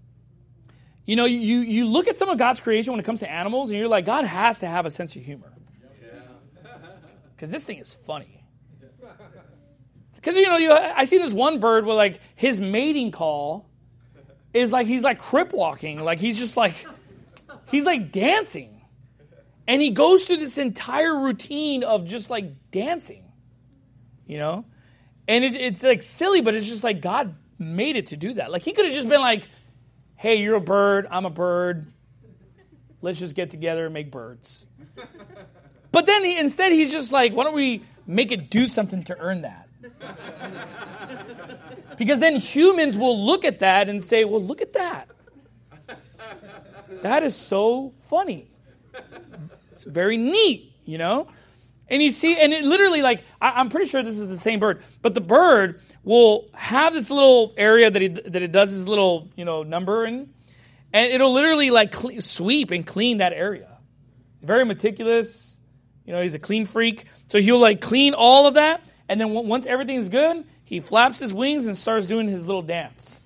You look at some of God's creation when it comes to animals, and you're like, God has to have a sense of humor. Because this thing is funny. Because, I see this one bird where, like, his mating call is like, he's like crip walking. Like, he's just like, he's like dancing. And he goes through this entire routine of just like dancing, And it's like silly, but it's just like God made it to do that. Like he could have just been like, hey, you're a bird, I'm a bird. Let's just get together and make birds. But then instead he's just like, why don't we make it do something to earn that? Because then humans will look at that and say, well, look at that. That is so funny. It's very neat, And you see, and it literally, like, I'm pretty sure this is the same bird, but the bird will have this little area that it does his little, number in, and it'll literally, like, sweep and clean that area. He's very meticulous. He's a clean freak. So he'll, like, clean all of that, and then once everything's good, he flaps his wings and starts doing his little dance.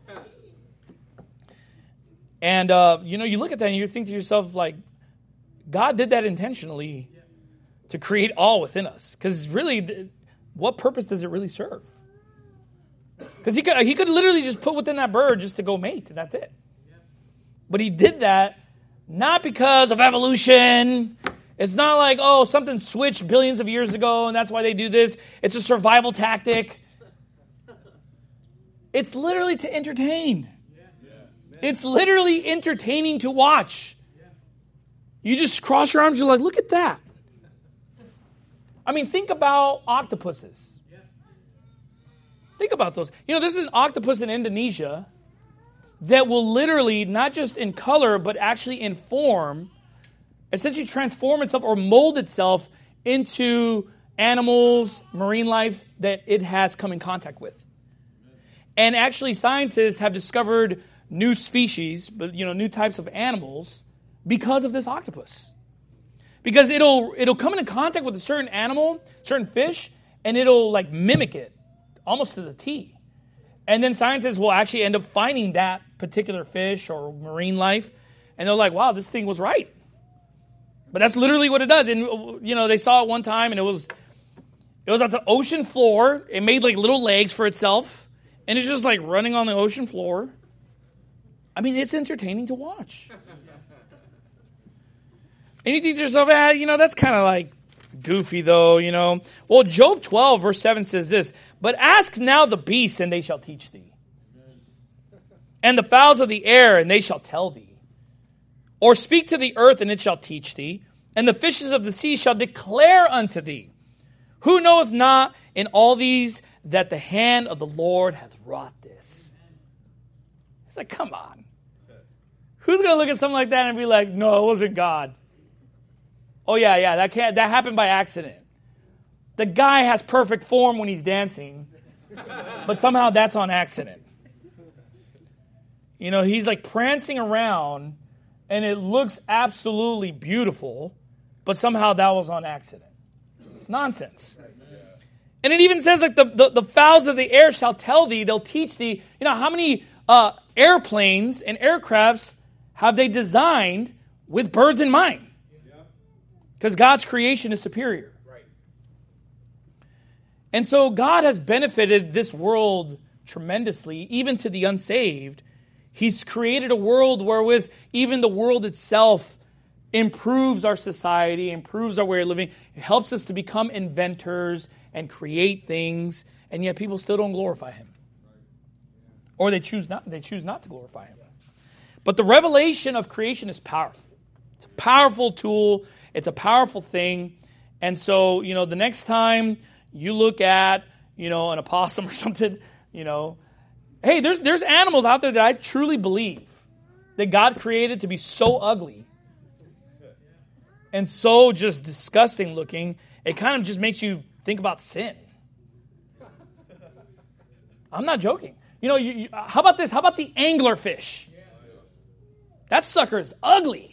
And, you look at that and you think to yourself, like, God did that intentionally to create awe within us. Because really, what purpose does it really serve? Because he could literally just put within that bird just to go mate, and that's it. But he did that not because of evolution. It's not like, oh, something switched billions of years ago, and that's why they do this. It's a survival tactic. It's literally to entertain. It's literally entertaining to watch. You just cross your arms, you're like, look at that. I mean, think about octopuses. Think about those. There's an octopus in Indonesia that will literally, not just in color, but actually in form, essentially transform itself or mold itself into animals, marine life that it has come in contact with. And actually scientists have discovered new species, but new types of animals because of this octopus. Because it'll come into contact with a certain animal, certain fish, and it'll like mimic it almost to the T. And then scientists will actually end up finding that particular fish or marine life, and they're like, wow, this thing was right. But that's literally what it does. And they saw it one time, and it was at the ocean floor. It made like little legs for itself, and it's just like running on the ocean floor. I mean, it's entertaining to watch. And you think to yourself, that's kind of like goofy though, Well, Job 12, verse 7 says this, but ask now the beasts, and they shall teach thee. And the fowls of the air, and they shall tell thee. Or speak to the earth, and it shall teach thee. And the fishes of the sea shall declare unto thee. Who knoweth not in all these that the hand of the Lord hath wrought this? It's like, come on. Who's going to look at something like that and be like, no, it wasn't God? Oh, yeah, that happened by accident. The guy has perfect form when he's dancing, but somehow that's on accident. You know, he's like prancing around, and it looks absolutely beautiful, but somehow that was on accident. It's nonsense. And it even says, like, the fowls of the air shall tell thee, they'll teach thee. You know, how many airplanes and aircrafts have they designed with birds in mind? Because God's creation is superior. Right. And so God has benefited this world tremendously, even to the unsaved. He's created a world wherewith even the world itself improves our society, improves our way of living. It helps us to become inventors and create things, and yet people still don't glorify Him. Or they choose not to glorify Him. But the revelation of creation is powerful. It's a powerful tool. It's a powerful thing. And so, you know, the next time you look at, you know, an opossum or something, you know, hey, there's animals out there that I truly believe that God created to be so ugly and so just disgusting looking, it kind of just makes you think about sin. I'm not joking. You know, how about this? How about the anglerfish? That sucker is ugly.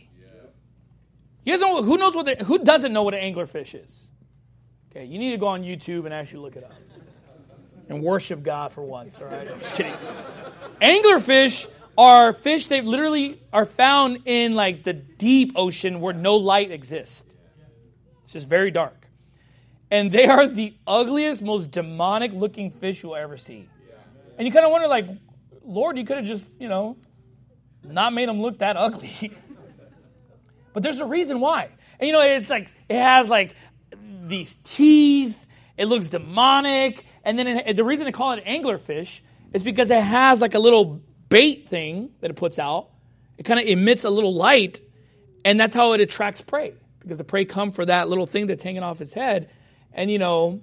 You guys know who doesn't know what an anglerfish is? Okay, you need to go on YouTube and actually look it up and worship God for once. All right, I'm just kidding. Anglerfish are fish that literally are found in like the deep ocean where no light exists. It's just very dark, and they are the ugliest, most demonic looking fish you'll ever see. And you kind of wonder, like, Lord, you could have just, you know, not made them look that ugly. But there's a reason why. And, you know, it's like, it has, like, these teeth. It looks demonic. And then the reason they call it anglerfish is because it has, like, a little bait thing that it puts out. It kind of emits a little light, and that's how it attracts prey. Because the prey come for that little thing that's hanging off its head. And, you know,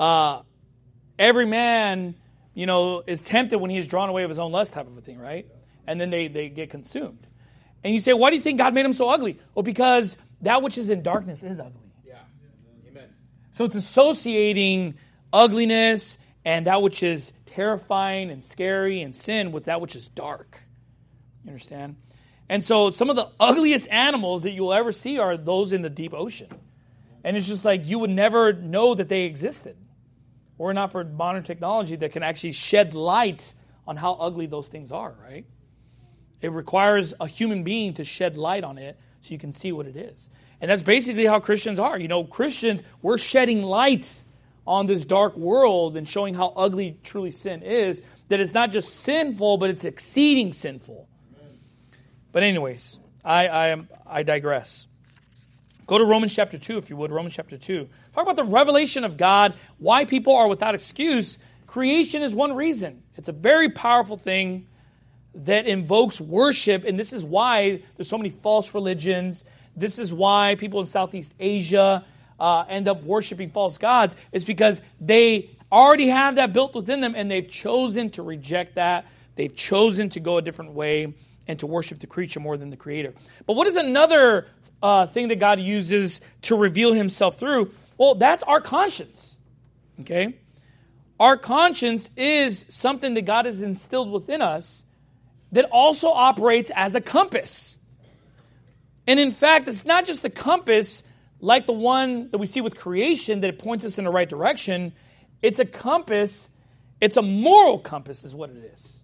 every man, you know, is tempted when he is drawn away of his own lust type of a thing, right? And then they get consumed. And you say, why do you think God made them so ugly? Well, because that which is in darkness is ugly. Yeah. Amen. So it's associating ugliness and that which is terrifying and scary and sin with that which is dark. You understand? And so some of the ugliest animals that you will ever see are those in the deep ocean. And it's just like you would never know that they existed. Were it not for modern technology that can actually shed light on how ugly those things are, right? It requires a human being to shed light on it so you can see what it is. And that's basically how Christians are. You know, Christians, we're shedding light on this dark world and showing how ugly truly sin is. That it's not just sinful, but it's exceeding sinful. Amen. But anyways, I digress. Go to Romans chapter 2, if you would. Romans chapter 2. Talk about the revelation of God, why people are without excuse. Creation is one reason. It's a very powerful thing that invokes worship, and this is why there's so many false religions. This is why people in Southeast Asia end up worshiping false gods. It's because they already have that built within them, and they've chosen to reject that. They've chosen to go a different way and to worship the creature more than the creator. But what is another thing that God uses to reveal himself through? Well, that's our conscience. Okay? Our conscience is something that God has instilled within us that also operates as a compass. And in fact, it's not just a compass like the one that we see with creation that it points us in the right direction. It's a compass. It's a moral compass is what it is.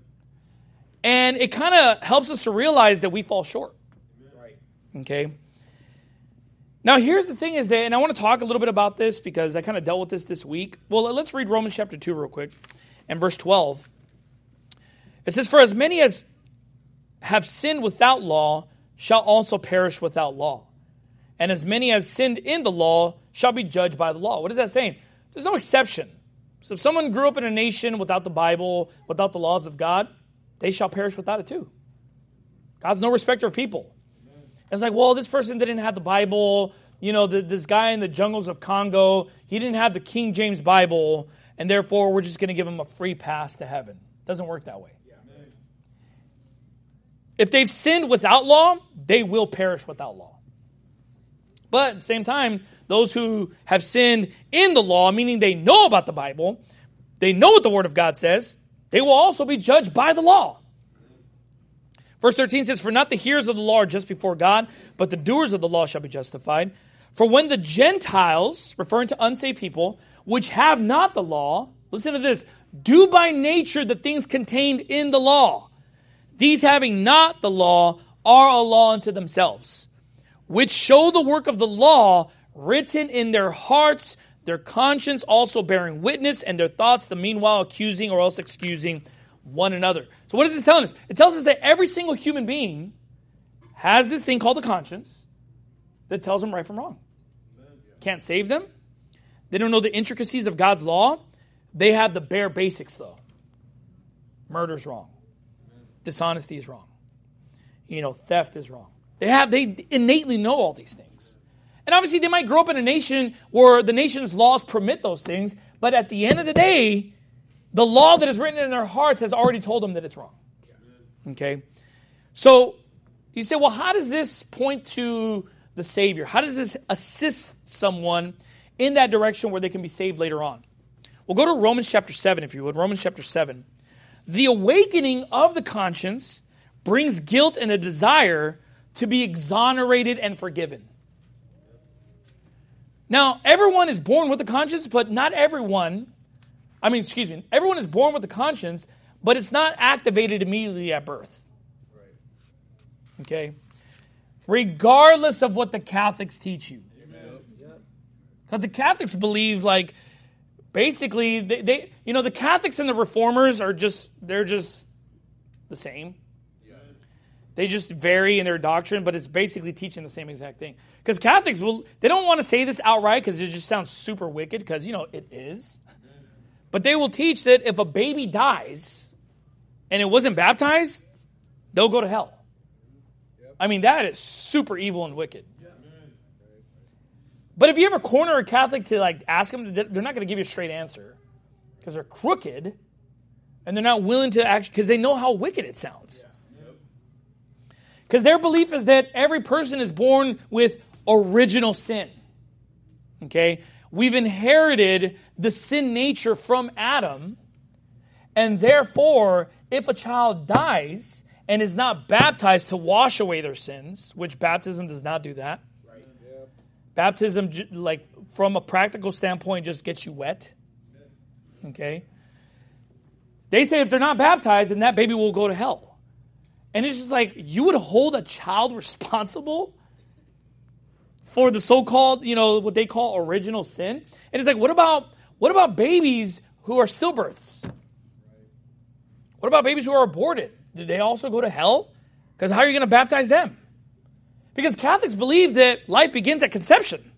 And it kind of helps us to realize that we fall short. Right. Okay? Now, here's the thing is that, and I want to talk a little bit about this because I kind of dealt with this week. Well, let's read Romans chapter 2 real quick and verse 12. It says, for as many as have sinned without law shall also perish without law. And as many as sinned in the law shall be judged by the law. What is that saying? There's no exception. So if someone grew up in a nation without the Bible, without the laws of God, they shall perish without it too. God's no respecter of people. And it's like, well, this person didn't have the Bible. You know, this guy in the jungles of Congo, he didn't have the King James Bible, and therefore we're just going to give him a free pass to heaven. It doesn't work that way. If they've sinned without law, they will perish without law. But at the same time, those who have sinned in the law, meaning they know about the Bible, they know what the Word of God says, they will also be judged by the law. Verse 13 says, "For not the hearers of the law are just before God, but the doers of the law shall be justified. For when the Gentiles," referring to unsaved people, "which have not the law," listen to this, "do by nature the things contained in the law, these having not the law are a law unto themselves, which show the work of the law written in their hearts, their conscience also bearing witness, and their thoughts the meanwhile accusing or else excusing one another." So what is this telling us? It tells us that every single human being has this thing called the conscience that tells them right from wrong. Can't save them. They don't know the intricacies of God's law. They have the bare basics, though. Murder's wrong. Dishonesty is wrong. Theft is wrong. They innately know all these things. And obviously they might grow up in a nation where the nation's laws permit those things, but at the end of the day, the law that is written in their hearts has already told them that it's wrong. Okay? So you say, well, how does this point to the Savior? How does this assist someone in that direction where they can be saved later on? Well, go to Romans chapter 7, if you would. Romans chapter 7. The awakening of the conscience brings guilt and a desire to be exonerated and forgiven. Now, everyone is born with a conscience, but not everyone. Everyone is born with a conscience, but it's not activated immediately at birth. Okay? Regardless of what the Catholics teach you. Because the Catholics believe, basically, the Catholics and the Reformers they're just the same. They just vary in their doctrine, but it's basically teaching the same exact thing. Because Catholics, they don't want to say this outright because it just sounds super wicked, because, it is. But they will teach that if a baby dies and it wasn't baptized, they'll go to hell. That is super evil and wicked. But if you ever corner a Catholic to ask them, they're not going to give you a straight answer because they're crooked and they're not willing to actually, because they know how wicked it sounds. Because their belief is that every person is born with original sin. Okay? We've inherited the sin nature from Adam, and therefore, if a child dies and is not baptized to wash away their sins, which baptism does not do that. Right. Yeah. Baptism, from a practical standpoint, just gets you wet. Okay? They say if they're not baptized, then that baby will go to hell. And it's just you would hold a child responsible for the so-called, what they call original sin. And it's what about babies who are stillbirths? What about babies who are aborted? Do they also go to hell? Because how are you going to baptize them? Because Catholics believe that life begins at conception.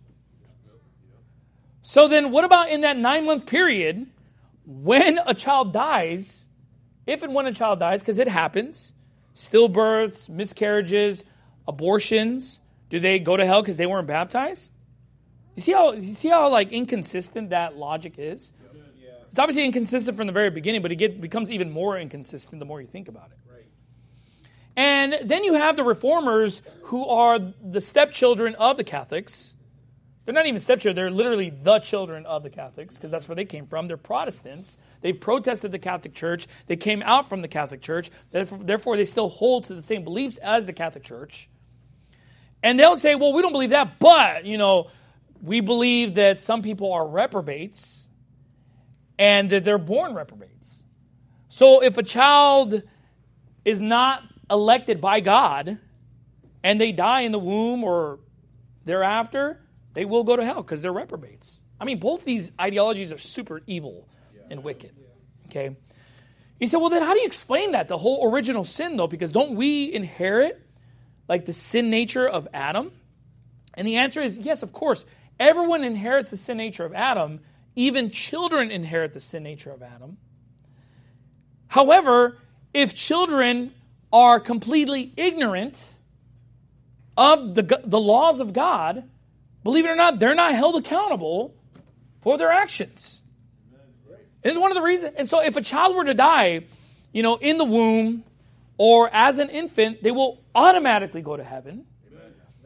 So then what about in that 9-month period when a child dies, if and when a child dies, because it happens, stillbirths, miscarriages, abortions, do they go to hell because they weren't baptized? You see how inconsistent that logic is? It's obviously inconsistent from the very beginning, but it becomes even more inconsistent the more you think about it. Right. And then you have the Reformers who are the stepchildren of the Catholics. They're not even stepchildren, they're literally the children of the Catholics, because that's where they came from. They're Protestants. They've protested the Catholic Church. They came out from the Catholic Church. Therefore, they still hold to the same beliefs as the Catholic Church. And they'll say, well, we don't believe that, but, we believe that some people are reprobates and that they're born reprobates. So if a child is not elected by God and they die in the womb or thereafter, they will go to hell because they're reprobates. Both these ideologies are super evil and wicked. Okay? You say, well, then how do you explain that? The whole original sin, though, because don't we inherit the sin nature of Adam? And the answer is yes, of course. Everyone inherits the sin nature of Adam. Even children inherit the sin nature of Adam. However, if children are completely ignorant of the laws of God, believe it or not, they're not held accountable for their actions. This is one of the reasons. And so if a child were to die, in the womb or as an infant, they will automatically go to heaven.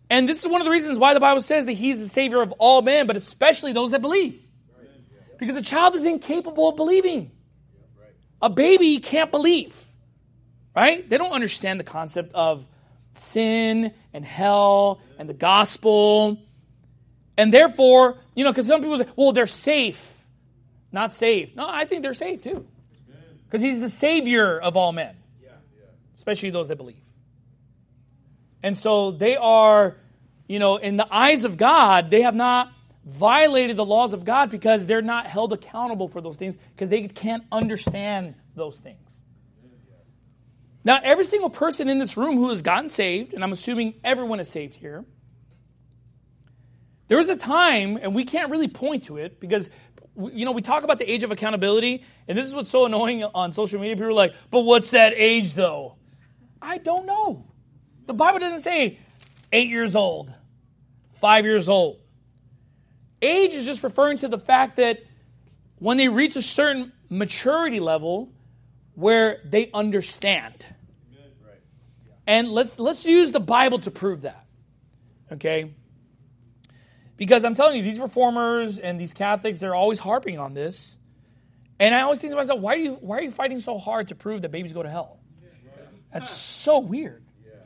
And this is one of the reasons why the Bible says that he's the Savior of all men, but especially those that believe. Because a child is incapable of believing. A baby can't believe. Right? They don't understand the concept of sin and hell and the gospel. And therefore, because some people say, well, they're safe. Not saved. No, I think they're saved too. Because he's the Savior of all men. Especially those that believe. And so they are, in the eyes of God, they have not violated the laws of God because they're not held accountable for those things because they can't understand those things. Now, every single person in this room who has gotten saved, and I'm assuming everyone is saved here, there was a time, and we can't really point to it because, we talk about the age of accountability, and this is what's so annoying on social media. People are like, but what's that age though? I don't know. The Bible doesn't say 8 years old, 5 years old. Age is just referring to the fact that when they reach a certain maturity level where they understand. And let's use the Bible to prove that. Okay? Because I'm telling you, these reformers and these Catholics, they're always harping on this. And I always think to myself, why are you fighting so hard to prove that babies go to hell? That's so weird.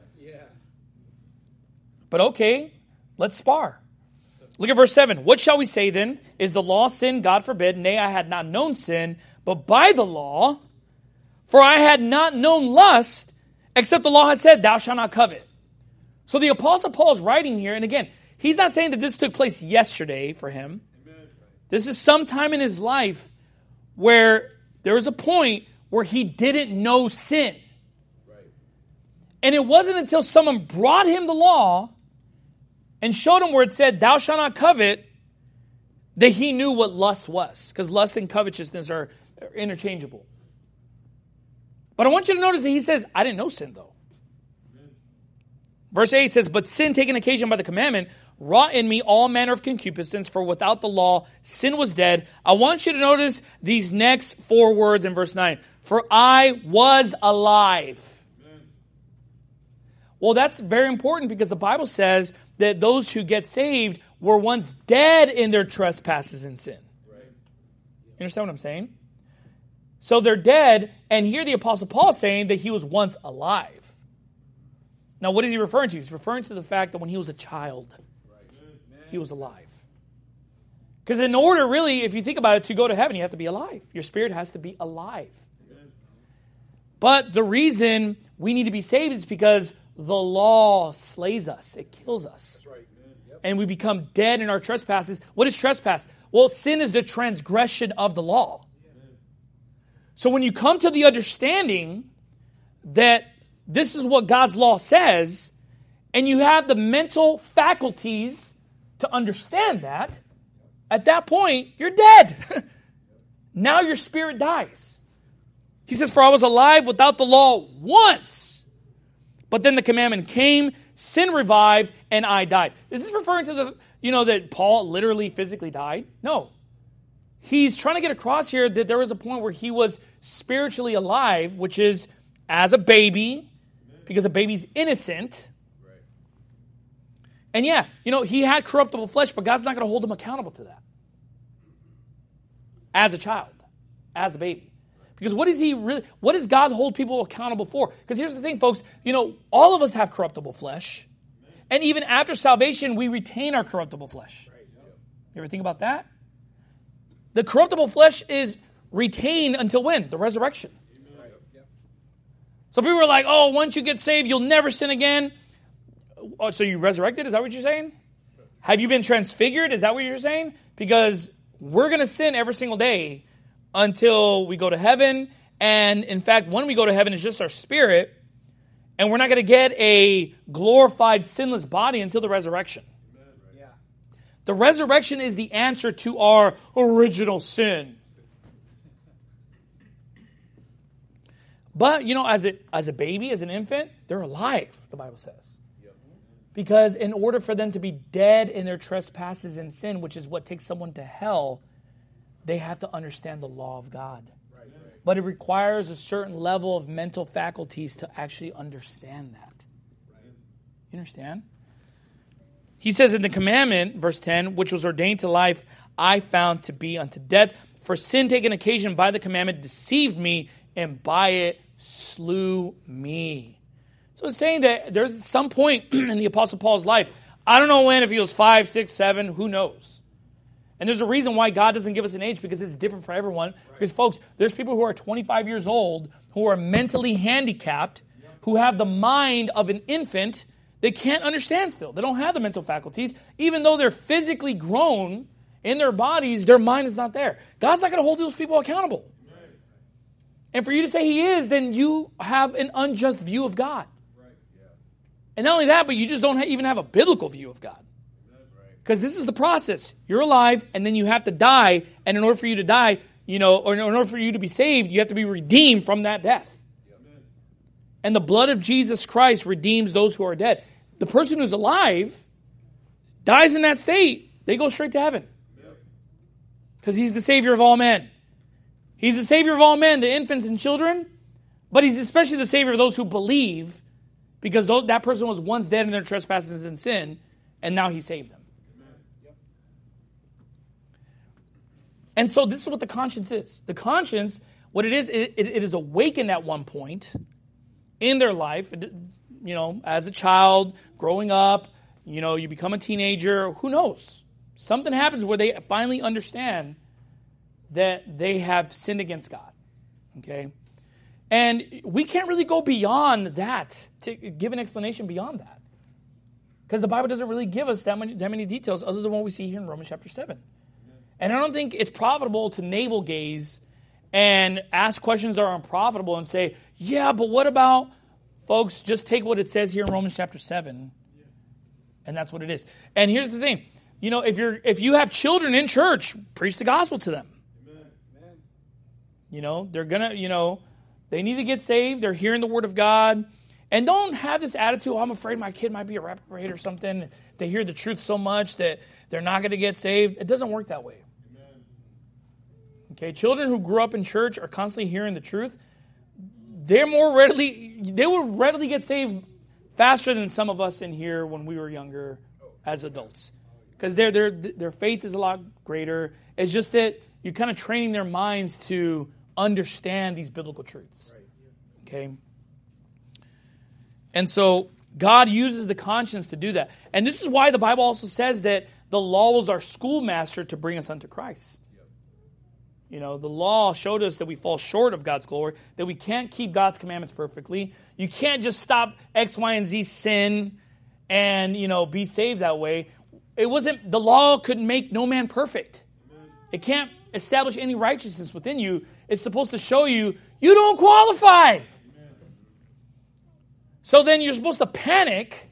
But okay, let's spar. Look at verse 7. What shall we say then? Is the law sin? God forbid. Nay, I had not known sin, but by the law, for I had not known lust, except the law had said, thou shalt not covet. So the Apostle Paul is writing here, and again, he's not saying that this took place yesterday for him. This is sometime in his life where there was a point where he didn't know sin. And it wasn't until someone brought him the law and showed him where it said, thou shalt not covet, that he knew what lust was. Because lust and covetousness are interchangeable. But I want you to notice that he says, I didn't know sin though. Verse 8 says, but sin taken occasion by the commandment wrought in me all manner of concupiscence, for without the law sin was dead. I want you to notice these next 4 words in verse 9. For I was alive. Well, that's very important because the Bible says that those who get saved were once dead in their trespasses and sin. You understand what I'm saying? So they're dead, and here the Apostle Paul is saying that he was once alive. Now, what is he referring to? He's referring to the fact that when he was a child, he was alive. Because in order, really, if you think about it, to go to heaven, you have to be alive. Your spirit has to be alive. But the reason we need to be saved is because the law slays us. It kills us. That's right. And we become dead in our trespasses. What is trespass? Well, sin is the transgression of the law. So when you come to the understanding that this is what God's law says, and you have the mental faculties to understand that, at that point, you're dead. Now your spirit dies. He says, for I was alive without the law once. But then the commandment came, sin revived, and I died. Is this referring to that Paul literally physically died? No. He's trying to get across here that there was a point where he was spiritually alive, which is as a baby, because a baby's innocent. And yeah, he had corruptible flesh, but God's not going to hold him accountable to that. As a child, as a baby. Because what does God hold people accountable for? Because here's the thing, folks, all of us have corruptible flesh. And even after salvation, we retain our corruptible flesh. You ever think about that? The corruptible flesh is retained until when? The resurrection. So people are like, oh, once you get saved, you'll never sin again. Oh, so you resurrected? Is that what you're saying? Have you been transfigured? Is that what you're saying? Because we're going to sin every single day until we go to heaven. And in fact, when we go to heaven, it's just our spirit. And we're not going to get a glorified, sinless body until the resurrection. The resurrection is the answer to our original sin. But, as a baby, as an infant, they're alive, the Bible says. Because in order for them to be dead in their trespasses and sin, which is what takes someone to hell, they have to understand the law of God. But it requires a certain level of mental faculties to actually understand that. You understand? He says in the commandment, verse 10, which was ordained to life, I found to be unto death. For sin taken occasion by the commandment deceived me, and by it slew me. So it's saying that there's some point in the Apostle Paul's life. I don't know when, if he was 5, 6, 7, who knows? And there's a reason why God doesn't give us an age, because it's different for everyone. Right. Because, folks, there's people who are 25 years old who are mentally handicapped, who have the mind of an infant. They can't understand still. They don't have the mental faculties. Even though they're physically grown in their bodies, their mind is not there. God's not going to hold those people accountable. Right. And for you to say he is, then you have an unjust view of God. Right. Yeah. And not only that, but you just don't even have a biblical view of God. Because this is the process. You're alive, and then you have to die. And in order for you to die, or in order for you to be saved, you have to be redeemed from that death. Amen. And the blood of Jesus Christ redeems those who are dead. The person who's alive dies in that state, they go straight to heaven. Because he's the Savior of all men. He's the Savior of all men, the infants and children. But he's especially the Savior of those who believe, because that person was once dead in their trespasses and sin, and now he saved them. And so this is what the conscience is. The conscience, what it is, it is awakened at one point in their life, as a child, growing up, you become a teenager, who knows? Something happens where they finally understand that they have sinned against God, okay? And we can't really go beyond that, to give an explanation beyond that. Because the Bible doesn't really give us that many details other than what we see here in Romans chapter 7. And I don't think it's profitable to navel gaze and ask questions that are unprofitable and say, yeah, but what about, folks, just take what it says here in Romans chapter 7, and that's what it is. And here's the thing. If you have children in church, preach the gospel to them. Amen. They're going to, they need to get saved. They're hearing the word of God. And don't have this attitude, I'm afraid my kid might be a reprobate or something. They hear the truth so much that they're not going to get saved. It doesn't work that way. Okay, children who grew up in church are constantly hearing the truth. They will readily get saved faster than some of us in here when we were younger as adults. Because their faith is a lot greater. It's just that you're kind of training their minds to understand these biblical truths. Okay? And so God uses the conscience to do that. And this is why the Bible also says that the law was our schoolmaster to bring us unto Christ. The law showed us that we fall short of God's glory, that we can't keep God's commandments perfectly. You can't just stop X, Y, and Z sin and, be saved that way. The law could make no man perfect. It can't establish any righteousness within you. It's supposed to show you don't qualify. So then you're supposed to panic.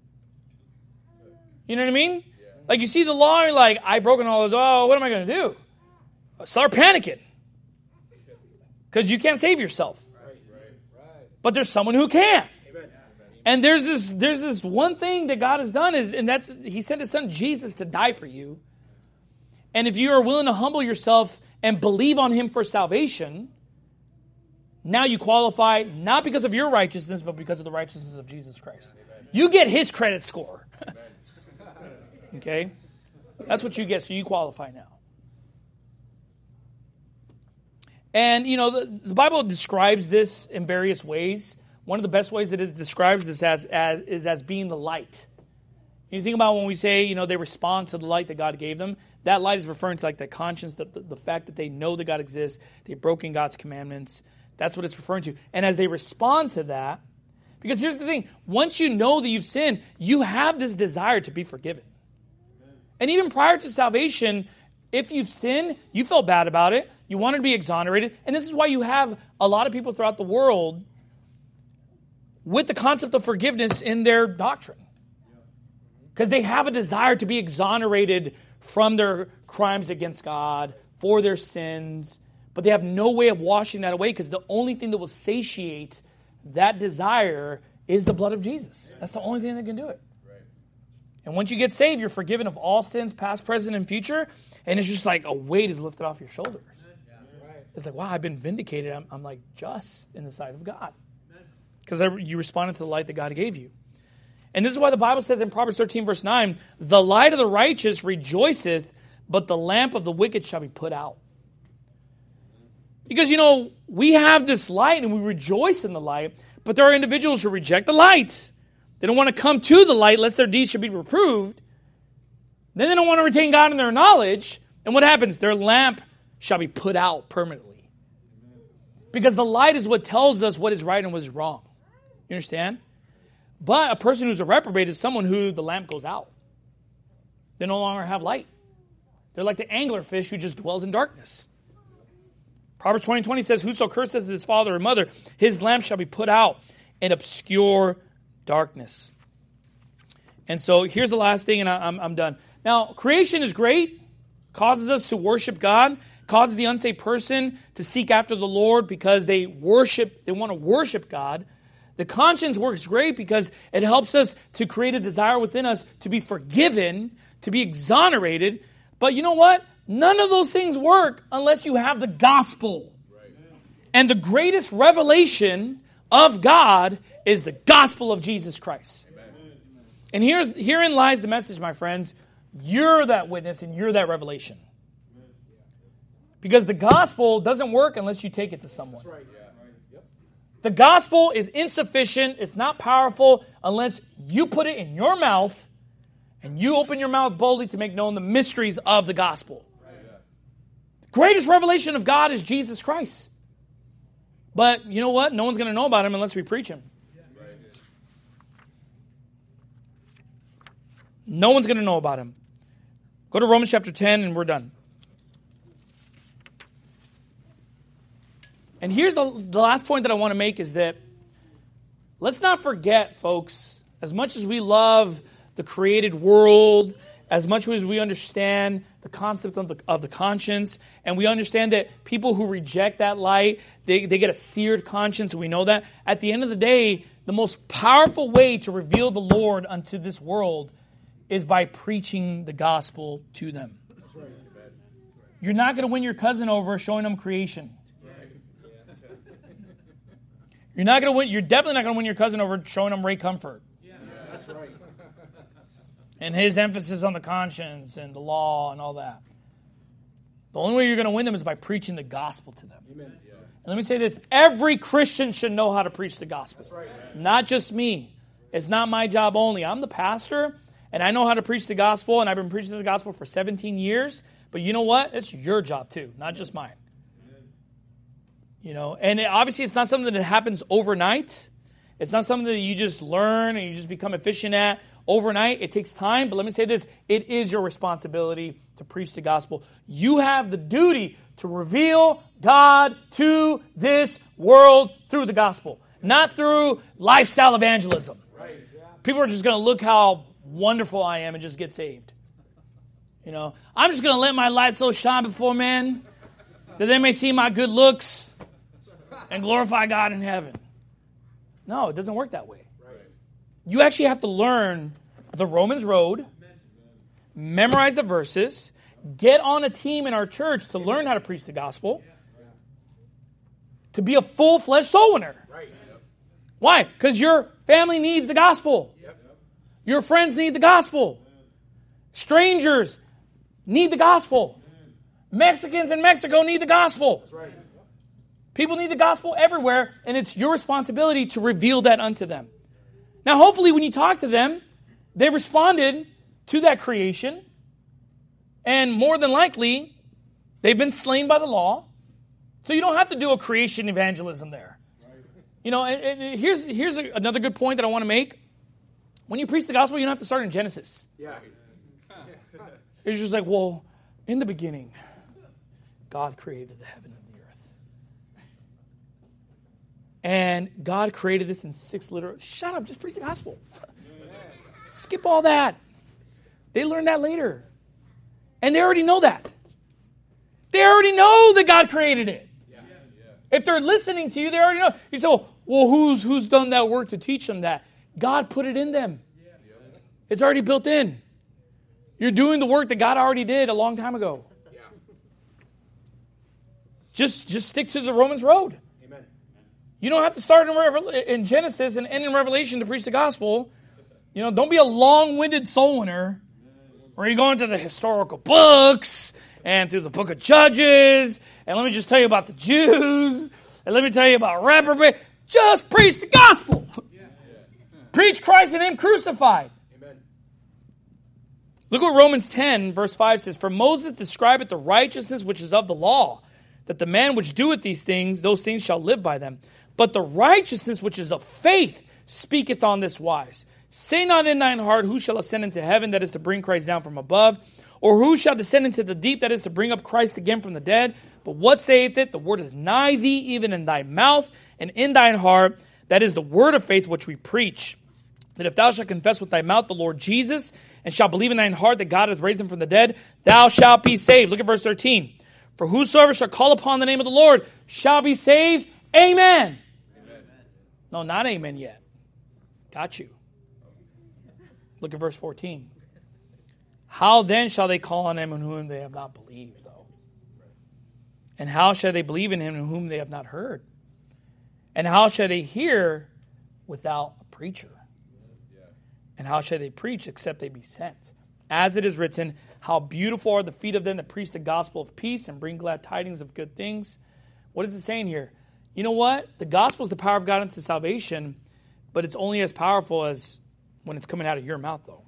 You know what I mean? Like you see the law and you're like, I've broken all those. Oh, what am I going to do? Start panicking. Because you can't save yourself. But there's someone who can. And there's this one thing that God has done, and that's he sent his son Jesus to die for you. And if you are willing to humble yourself and believe on him for salvation, now you qualify not because of your righteousness, but because of the righteousness of Jesus Christ. You get his credit score. Okay? That's what you get, so you qualify now. And, the Bible describes this in various ways. One of the best ways that it describes this as being the light. You think about when we say, they respond to the light that God gave them. That light is referring to like the conscience, the fact that they know that God exists. They've broken God's commandments. That's what it's referring to. And as they respond to that, because here's the thing. Once you know that you've sinned, you have this desire to be forgiven. And even prior to salvation, if you've sinned, you felt bad about it. You wanted to be exonerated. And this is why you have a lot of people throughout the world with the concept of forgiveness in their doctrine. Because they have a desire to be exonerated from their crimes against God, for their sins. But they have no way of washing that away, because the only thing that will satiate that desire is the blood of Jesus. That's the only thing that can do it. And once you get saved, you're forgiven of all sins, past, present, and future. And it's just like a weight is lifted off your shoulders. It's like, wow, I've been vindicated. I'm like just in the sight of God. Because you responded to the light that God gave you. And this is why the Bible says in Proverbs 13, verse 9, the light of the righteous rejoiceth, but the lamp of the wicked shall be put out. Because, we have this light and we rejoice in the light, but there are individuals who reject the light. They don't want to come to the light lest their deeds should be reproved. Then they don't want to retain God in their knowledge. And what happens? Their lamp shall be put out permanently. Because the light is what tells us what is right and what is wrong. You understand? But a person who's a reprobate is someone who the lamp goes out. They no longer have light. They're like the anglerfish who just dwells in darkness. Proverbs 20:20 says, whoso curseth his father or mother, his lamp shall be put out in obscure darkness. And so here's the last thing, and I'm done. Now, creation is great, causes us to worship God, causes the unsaved person to seek after the Lord because they want to worship God. The conscience works great because it helps us to create a desire within us to be forgiven, to be exonerated. But you know what? None of those things work unless you have the gospel. And the greatest revelation of God is the gospel of Jesus Christ. And herein lies the message, my friends. You're that witness and you're that revelation. Because the gospel doesn't work unless you take it to someone. The gospel is insufficient. It's not powerful unless you put it in your mouth and you open your mouth boldly to make known the mysteries of the gospel. The greatest revelation of God is Jesus Christ. But you know what? No one's going to know about him unless we preach him. No one's going to know about him. Go to Romans chapter 10 and we're done. And here's the last point that I want to make is that let's not forget, folks, as much as we love the created world, as much as we understand the concept of the conscience, and we understand that people who reject that light, they get a seared conscience, and we know that. At the end of the day, the most powerful way to reveal the Lord unto this world is by preaching the gospel to them. You're not going to win your cousin over showing them creation. You're definitely not going to win your cousin over showing them Ray Comfort. Yeah, that's right. And his emphasis on the conscience and the law and all that. The only way you're going to win them is by preaching the gospel to them. Amen. Yeah. And let me say this. Every Christian should know how to preach the gospel. That's right. Not just me. It's not my job only. I'm the pastor, and I know how to preach the gospel, and I've been preaching the gospel for 17 years. But you know what? It's your job too, not just mine. And obviously it's not something that happens overnight. It's not something that you just learn and you just become efficient at overnight. It takes time, but let me say this. It is your responsibility to preach the gospel. You have the duty to reveal God to this world through the gospel, not through lifestyle evangelism. Right. People are just going to look how wonderful I am and just get saved. I'm just going to let my light so shine before men that they may see my good looks and glorify God in heaven. No, it doesn't work that way. You actually have to learn the Romans road, memorize the verses, get on a team in our church to learn how to preach the gospel, to be a full-fledged soul winner. Why? Because your family needs the gospel. Your friends need the gospel. Strangers need the gospel. Mexicans in Mexico need the gospel. People need the gospel everywhere, and it's your responsibility to reveal that unto them. Now, hopefully, when you talk to them, they've responded to that creation, and more than likely, they've been slain by the law, so you don't have to do a creation evangelism there. And here's another good point that I want to make. When you preach the gospel, you don't have to start in Genesis. Yeah. It's just like, well, in the beginning, God created the heaven and the earth. And God created this in 6 literal... Shut up, just preach the gospel. Skip all that. They learn that later. And they already know that. They already know that God created it. If they're listening to you, they already know. You say, well, who's done that work to teach them that? God put it in them. It's already built in. You're doing the work that God already did a long time ago. Just stick to the Romans road. Amen. You don't have to start in Genesis and end in Revelation to preach the gospel. Don't be a long-winded soul winner where you go into the historical books and through the book of Judges, and let me just tell you about the Jews, and let me tell you about reprobate. Just preach the gospel. Preach Christ and Him crucified. Amen. Look what Romans 10, verse 5 says. For Moses describeth the righteousness which is of the law, that the man which doeth these things, those things shall live by them. But the righteousness which is of faith speaketh on this wise. Say not in thine heart, who shall ascend into heaven, that is to bring Christ down from above, or who shall descend into the deep, that is to bring up Christ again from the dead. But what saith it? The word is nigh thee, even in thy mouth and in thine heart. That is the word of faith which we preach. That if thou shalt confess with thy mouth the Lord Jesus, and shalt believe in thine heart that God hath raised him from the dead, thou shalt be saved. Look at verse 13. For whosoever shall call upon the name of the Lord shall be saved. Amen. Amen. No, not amen yet. Got you. Look at verse 14. How then shall they call on him in whom they have not believed, though? And how shall they believe in him in whom they have not heard? And how shall they hear without a preacher? And how shall they preach except they be sent? As it is written, how beautiful are the feet of them that preach the gospel of peace and bring glad tidings of good things. What is it saying here? You know what? The gospel is the power of God unto salvation, but it's only as powerful as when it's coming out of your mouth, though.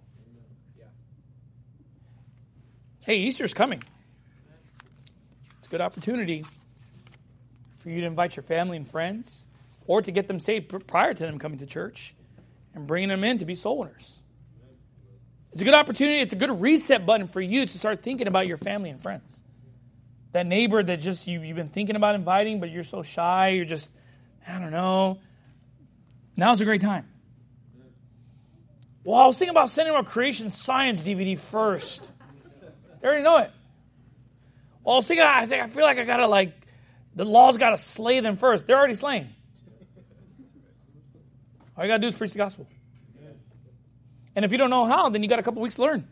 Hey, Easter's coming. It's a good opportunity for you to invite your family and friends, or to get them saved prior to them coming to church and bringing them in to be soul winners. It's a good opportunity. It's a good reset button for you to start thinking about your family and friends. That neighbor that just you've been thinking about inviting, but you're so shy, you're just, I don't know. Now's a great time. Well, I was thinking about sending them a Creation Science DVD first. They already know it. Well, I feel like I gotta the law's gotta slay them first. They're already slain. All you gotta do is preach the gospel. And if you don't know how, then you got a couple weeks to learn.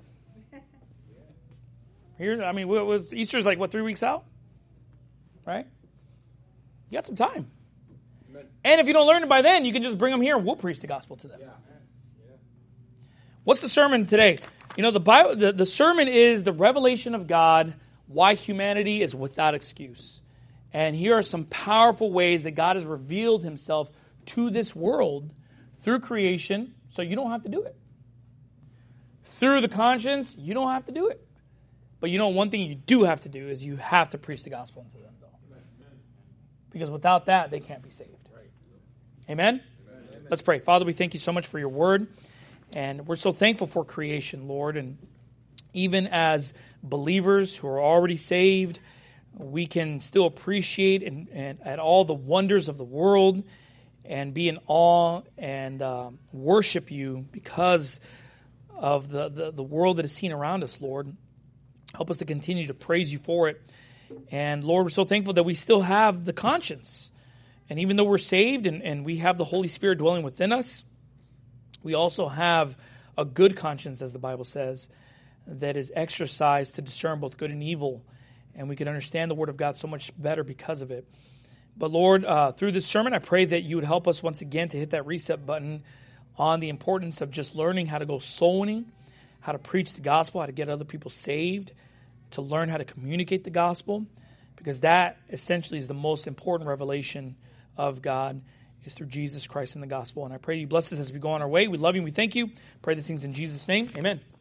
Easter's 3 weeks out? Right? You got some time. Amen. And if you don't learn it by then, you can just bring them here and we'll preach the gospel to them. Yeah. What's the sermon today? The sermon is the revelation of God, why humanity is without excuse. And here are some powerful ways that God has revealed himself to this world through creation, so you don't have to do it. Through the conscience, you don't have to do it. But one thing you do have to do is you have to preach the gospel unto them, though. Because without that, they can't be saved. Amen? Amen? Let's pray. Father, we thank you so much for your word. And we're so thankful for creation, Lord. And even as believers who are already saved, we can still appreciate and at all the wonders of the world and be in awe and worship you because of the world that is seen around us, Lord. Help us to continue to praise you for it. And Lord, we're so thankful that we still have the conscience. And even though we're saved and we have the Holy Spirit dwelling within us, we also have a good conscience, as the Bible says, that is exercised to discern both good and evil. And we can understand the Word of God so much better because of it. But Lord, through this sermon, I pray that you would help us once again to hit that reset button on the importance of just learning how to go soul winning, how to preach the gospel, how to get other people saved, to learn how to communicate the gospel, because that essentially is the most important revelation of God, is through Jesus Christ and the gospel. And I pray you bless us as we go on our way. We love you and we thank you. Pray these things in Jesus' name. Amen.